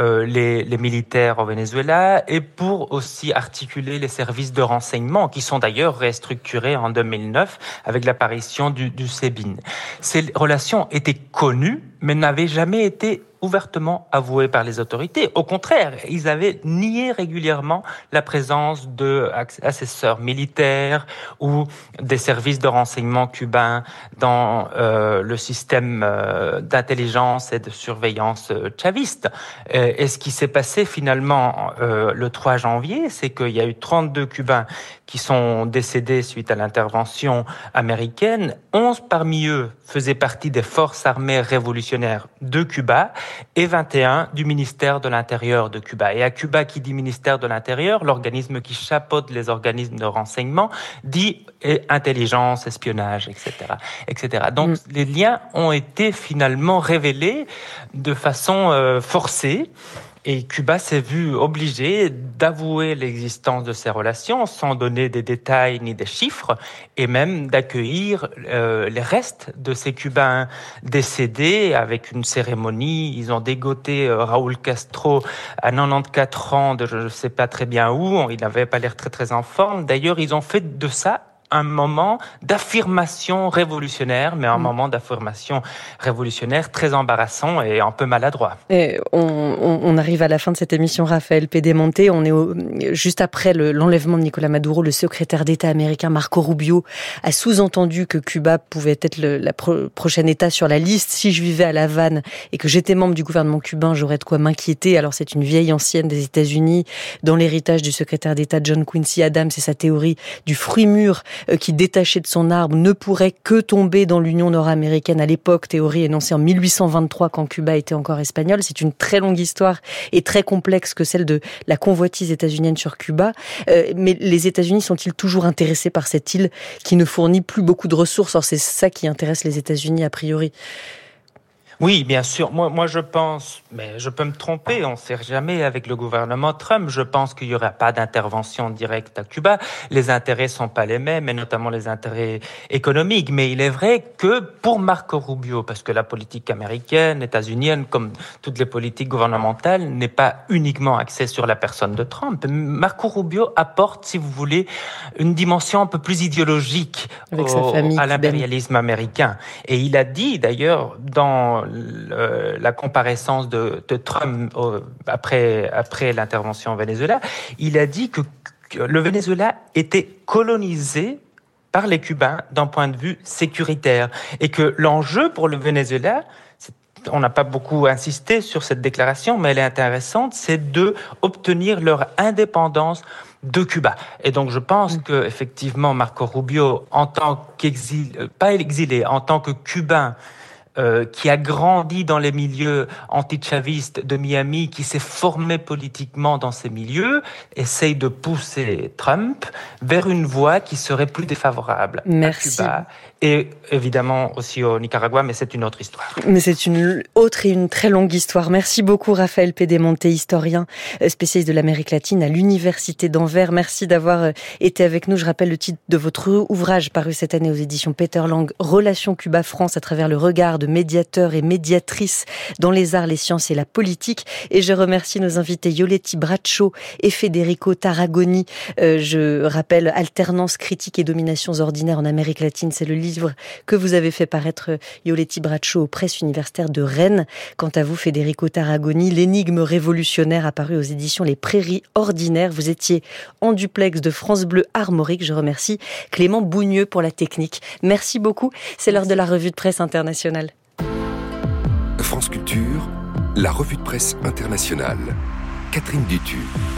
les militaires au Venezuela et pour aussi articuler les services de renseignement qui sont d'ailleurs restructurés en 2009 avec l'apparition du CEBIN. Ces relations étaient connues mais n'avaient jamais été ouvertement avoué par les autorités. Au contraire, ils avaient nié régulièrement la présence d'assesseurs militaires ou des services de renseignement cubains dans le système d'intelligence et de surveillance chaviste. Et ce qui s'est passé finalement le 3 janvier, c'est qu'il y a eu 32 Cubains qui sont décédés suite à l'intervention américaine. 11 parmi eux faisaient partie des forces armées révolutionnaires de Cuba et 21 du ministère de l'Intérieur de Cuba. Et à Cuba, qui dit ministère de l'Intérieur, l'organisme qui chapeaute les organismes de renseignement dit intelligence, espionnage, etc., etc. Donc les liens ont été finalement révélés de façon forcée. Et Cuba s'est vu obligé d'avouer l'existence de ces relations sans donner des détails ni des chiffres et même d'accueillir les restes de ces Cubains décédés avec une cérémonie. Ils ont dégoté Raúl Castro à 94 ans de je ne sais pas très bien où. Il n'avait pas l'air très très en forme. D'ailleurs, ils ont fait de ça un moment d'affirmation révolutionnaire, mais un moment d'affirmation révolutionnaire très embarrassant et un peu maladroit. Et on arrive à la fin de cette émission, Raphaël Pedemonte. On est juste après l'enlèvement de Nicolás Maduro. Le secrétaire d'État américain Marco Rubio a sous-entendu que Cuba pouvait être la prochaine État sur la liste. Si je vivais à La Havane et que j'étais membre du gouvernement cubain, j'aurais de quoi m'inquiéter. Alors c'est une vieille ancienne des États-Unis, dans l'héritage du secrétaire d'État John Quincy Adams, c'est sa théorie du fruit mûr qui, détaché de son arbre, ne pourrait que tomber dans l'Union nord-américaine à l'époque, théorie énoncée en 1823 quand Cuba était encore espagnol. C'est une très longue histoire et très complexe que celle de la convoitise états-unienne sur Cuba. Mais les États-Unis sont-ils toujours intéressés par cette île qui ne fournit plus beaucoup de ressources? Alors c'est ça qui intéresse les États-Unis a priori. Oui, bien sûr. Moi, je pense, mais je peux me tromper, on ne sait jamais avec le gouvernement Trump. Je pense qu'il n'y aura pas d'intervention directe à Cuba. Les intérêts sont pas les mêmes, et notamment les intérêts économiques. Mais il est vrai que pour Marco Rubio, parce que la politique américaine, états-unienne, comme toutes les politiques gouvernementales, n'est pas uniquement axée sur la personne de Trump. Marco Rubio apporte, si vous voulez, une dimension un peu plus idéologique à l'impérialisme américain. Et il a dit, d'ailleurs, dans la comparaissance de Trump après l'intervention au Venezuela, il a dit que le Venezuela était colonisé par les Cubains d'un point de vue sécuritaire et que l'enjeu pour le Venezuela, on n'a pas beaucoup insisté sur cette déclaration, mais elle est intéressante, c'est de obtenir leur indépendance de Cuba. Et donc je pense que effectivement Marco Rubio, en tant pas exilé, en tant que Cubain, qui a grandi dans les milieux anti-chavistes de Miami, qui s'est formé politiquement dans ces milieux, essaye de pousser Trump vers une voie qui serait plus défavorable à Cuba et évidemment aussi au Nicaragua, mais c'est une autre histoire. Mais c'est une autre et une très longue histoire. Merci beaucoup Raphaël Pedemonte, historien spécialiste de l'Amérique latine à l'Université d'Anvers. Merci d'avoir été avec nous. Je rappelle le titre de votre ouvrage paru cette année aux éditions Peter Lang, Relations Cuba-France à travers le regard de médiateurs et médiatrices dans les arts, les sciences et la politique. Et je remercie nos invités Yoletti Braccio et Federico Tarragoni. Je rappelle Alternance, critique et dominations ordinaires en Amérique latine. C'est le livre que vous avez fait paraître, Yoletti Braccio, aux presses universitaires de Rennes. Quant à vous, Federico Tarragoni, l'énigme révolutionnaire apparue aux éditions Les Prairies ordinaires. Vous étiez en duplex de France Bleu Armorique. Je remercie Clément Bougneux pour la technique. Merci beaucoup. C'est l'heure de la revue de presse internationale. France Culture, la revue de presse internationale. Catherine Dutu.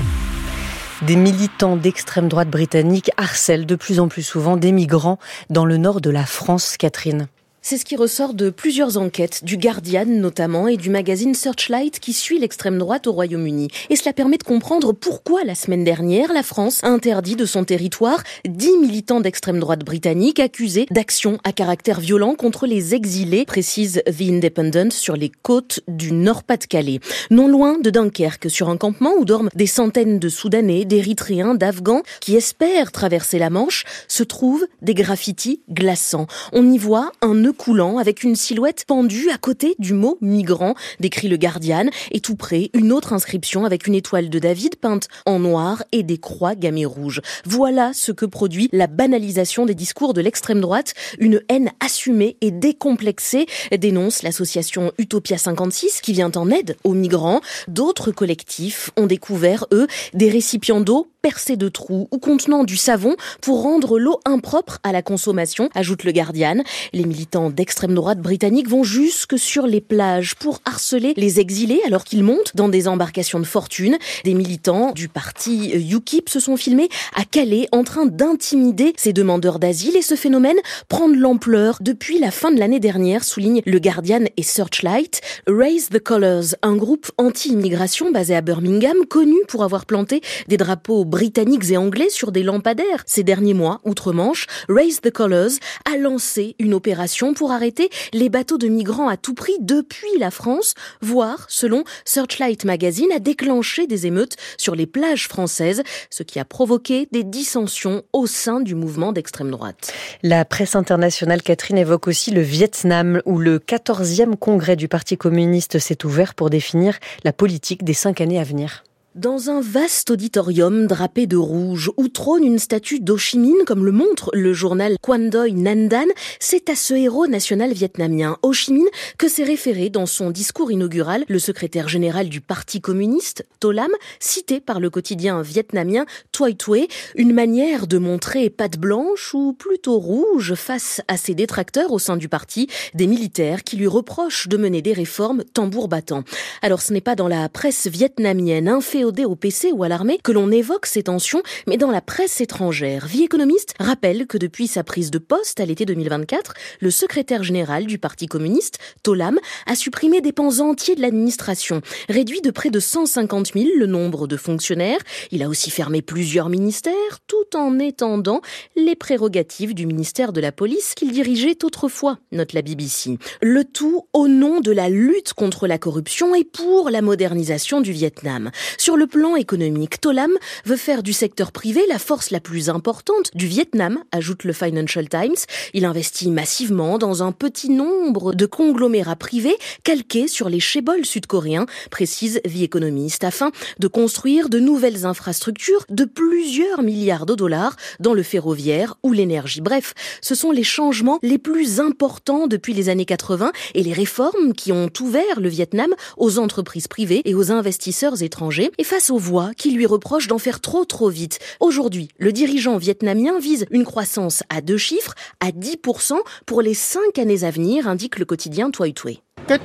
Des militants d'extrême droite britannique harcèlent de plus en plus souvent des migrants dans le nord de la France, Catherine. C'est ce qui ressort de plusieurs enquêtes, du Guardian notamment et du magazine Searchlight qui suit l'extrême droite au Royaume-Uni. Et cela permet de comprendre pourquoi la semaine dernière, la France a interdit de son territoire 10 militants d'extrême droite britannique accusés d'actions à caractère violent contre les exilés, précise The Independent, sur les côtes du Nord-Pas-de-Calais. Non loin de Dunkerque, sur un campement où dorment des centaines de Soudanais, d'Érythréens, d'Afghans qui espèrent traverser la Manche, se trouvent des graffitis glaçants. On y voit un nœud coulant avec une silhouette pendue à côté du mot migrant, décrit le Guardian, et tout près, une autre inscription avec une étoile de David peinte en noir et des croix gammées rouges. Voilà ce que produit la banalisation des discours de l'extrême droite, une haine assumée et décomplexée, dénonce l'association Utopia 56 qui vient en aide aux migrants. D'autres collectifs ont découvert, eux, des récipients d'eau percés de trous ou contenant du savon pour rendre l'eau impropre à la consommation, ajoute le Guardian. Les militants d'extrême droite britannique vont jusque sur les plages pour harceler les exilés alors qu'ils montent dans des embarcations de fortune. Des militants du parti UKIP se sont filmés à Calais en train d'intimider ces demandeurs d'asile et ce phénomène prend de l'ampleur depuis la fin de l'année dernière, souligne le Guardian et Searchlight. Raise the Colours, un groupe anti-immigration basé à Birmingham, connu pour avoir planté des drapeaux britanniques et anglais sur des lampadaires. Ces derniers mois, outre-Manche, Raise the Colours a lancé une opération pour arrêter les bateaux de migrants à tout prix depuis la France, voire, selon Searchlight Magazine, a déclenché des émeutes sur les plages françaises, ce qui a provoqué des dissensions au sein du mouvement d'extrême droite. La presse internationale, Catherine, évoque aussi le Vietnam, où le 14e congrès du Parti communiste s'est ouvert pour définir la politique des 5 années à venir. Dans un vaste auditorium drapé de rouge, où trône une statue d'Ho Chi Minh, comme le montre le journal Quan Doi Nhan Dan, c'est à ce héros national vietnamien, Ho Chi Minh, que s'est référé dans son discours inaugural le secrétaire général du Parti communiste, Tho Lam, cité par le quotidien vietnamien Toi Toe, une manière de montrer patte blanche ou plutôt rouge face à ses détracteurs au sein du parti, des militaires qui lui reprochent de mener des réformes tambour battant. Alors ce n'est pas dans la presse vietnamienne, inféodée au PC ou à l'armée que l'on évoque ces tensions, mais dans la presse étrangère. Vie économiste rappelle que depuis sa prise de poste à l'été 2024, le secrétaire général du Parti communiste, Tho Lam, a supprimé des pans entiers de l'administration, réduit de près de 150 000 le nombre de fonctionnaires. Il a aussi fermé plusieurs ministères, tout en étendant les prérogatives du ministère de la Police qu'il dirigeait autrefois, note la BBC. Le tout au nom de la lutte contre la corruption et pour la modernisation du Vietnam. Sur le plan économique, Tho Lam veut faire du secteur privé la force la plus importante du Vietnam, ajoute le Financial Times. Il investit massivement dans un petit nombre de conglomérats privés calqués sur les chaebols sud-coréens, précise The Economist, afin de construire de nouvelles infrastructures de plusieurs milliards de dollars dans le ferroviaire ou l'énergie. Bref, ce sont les changements les plus importants depuis les années 80 et les réformes qui ont ouvert le Vietnam aux entreprises privées et aux investisseurs étrangers. Et face aux voix qui lui reprochent d'en faire trop vite. Aujourd'hui, le dirigeant vietnamien vise une croissance à 2 chiffres, à 10% pour les 5 années à venir, indique le quotidien Toi Toe.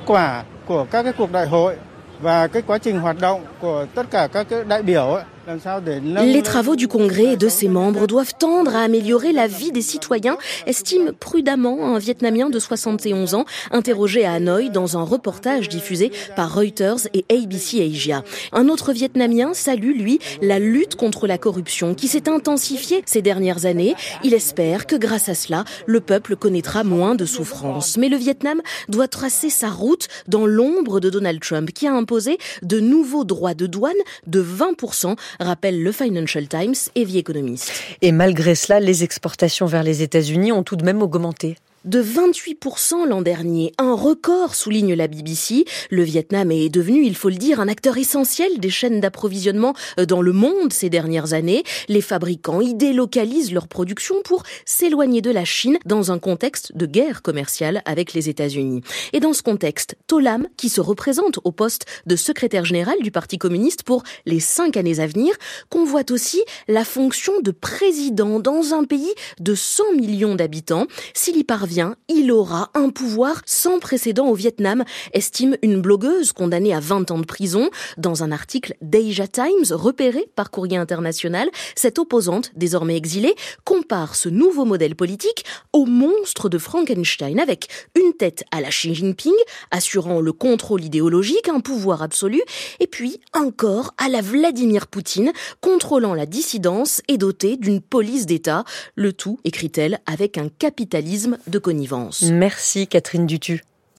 Les travaux du Congrès et de ses membres doivent tendre à améliorer la vie des citoyens, estime prudemment un Vietnamien de 71 ans, interrogé à Hanoï dans un reportage diffusé par Reuters et ABC Asia. Un autre Vietnamien salue, lui, la lutte contre la corruption qui s'est intensifiée ces dernières années. Il espère que grâce à cela, le peuple connaîtra moins de souffrance. Mais le Vietnam doit tracer sa route dans l'ombre de Donald Trump qui a imposé de nouveaux droits de douane de 20%, rappelle le Financial Times et The Economist. Et malgré cela, les exportations vers les États-Unis ont tout de même augmenté. de 28% l'an dernier. Un record, souligne la BBC. Le Vietnam est devenu, il faut le dire, un acteur essentiel des chaînes d'approvisionnement dans le monde ces dernières années. Les fabricants y délocalisent leur production pour s'éloigner de la Chine dans un contexte de guerre commerciale avec les États-Unis. Et dans ce contexte, To Lam, qui se représente au poste de secrétaire général du Parti communiste pour les 5 années à venir, convoite aussi la fonction de président dans un pays de 100 millions d'habitants. S'il y parvient, il aura un pouvoir sans précédent au Vietnam, estime une blogueuse condamnée à 20 ans de prison. Dans un article d'Asia Times repéré par Courrier International, cette opposante, désormais exilée, compare ce nouveau modèle politique au monstre de Frankenstein, avec une tête à la Xi Jinping, assurant le contrôle idéologique, un pouvoir absolu, et puis un corps à la Vladimir Poutine, contrôlant la dissidence et doté d'une police d'État. Le tout, écrit-elle, avec un capitalisme de connivence. Merci Catherine Dutu.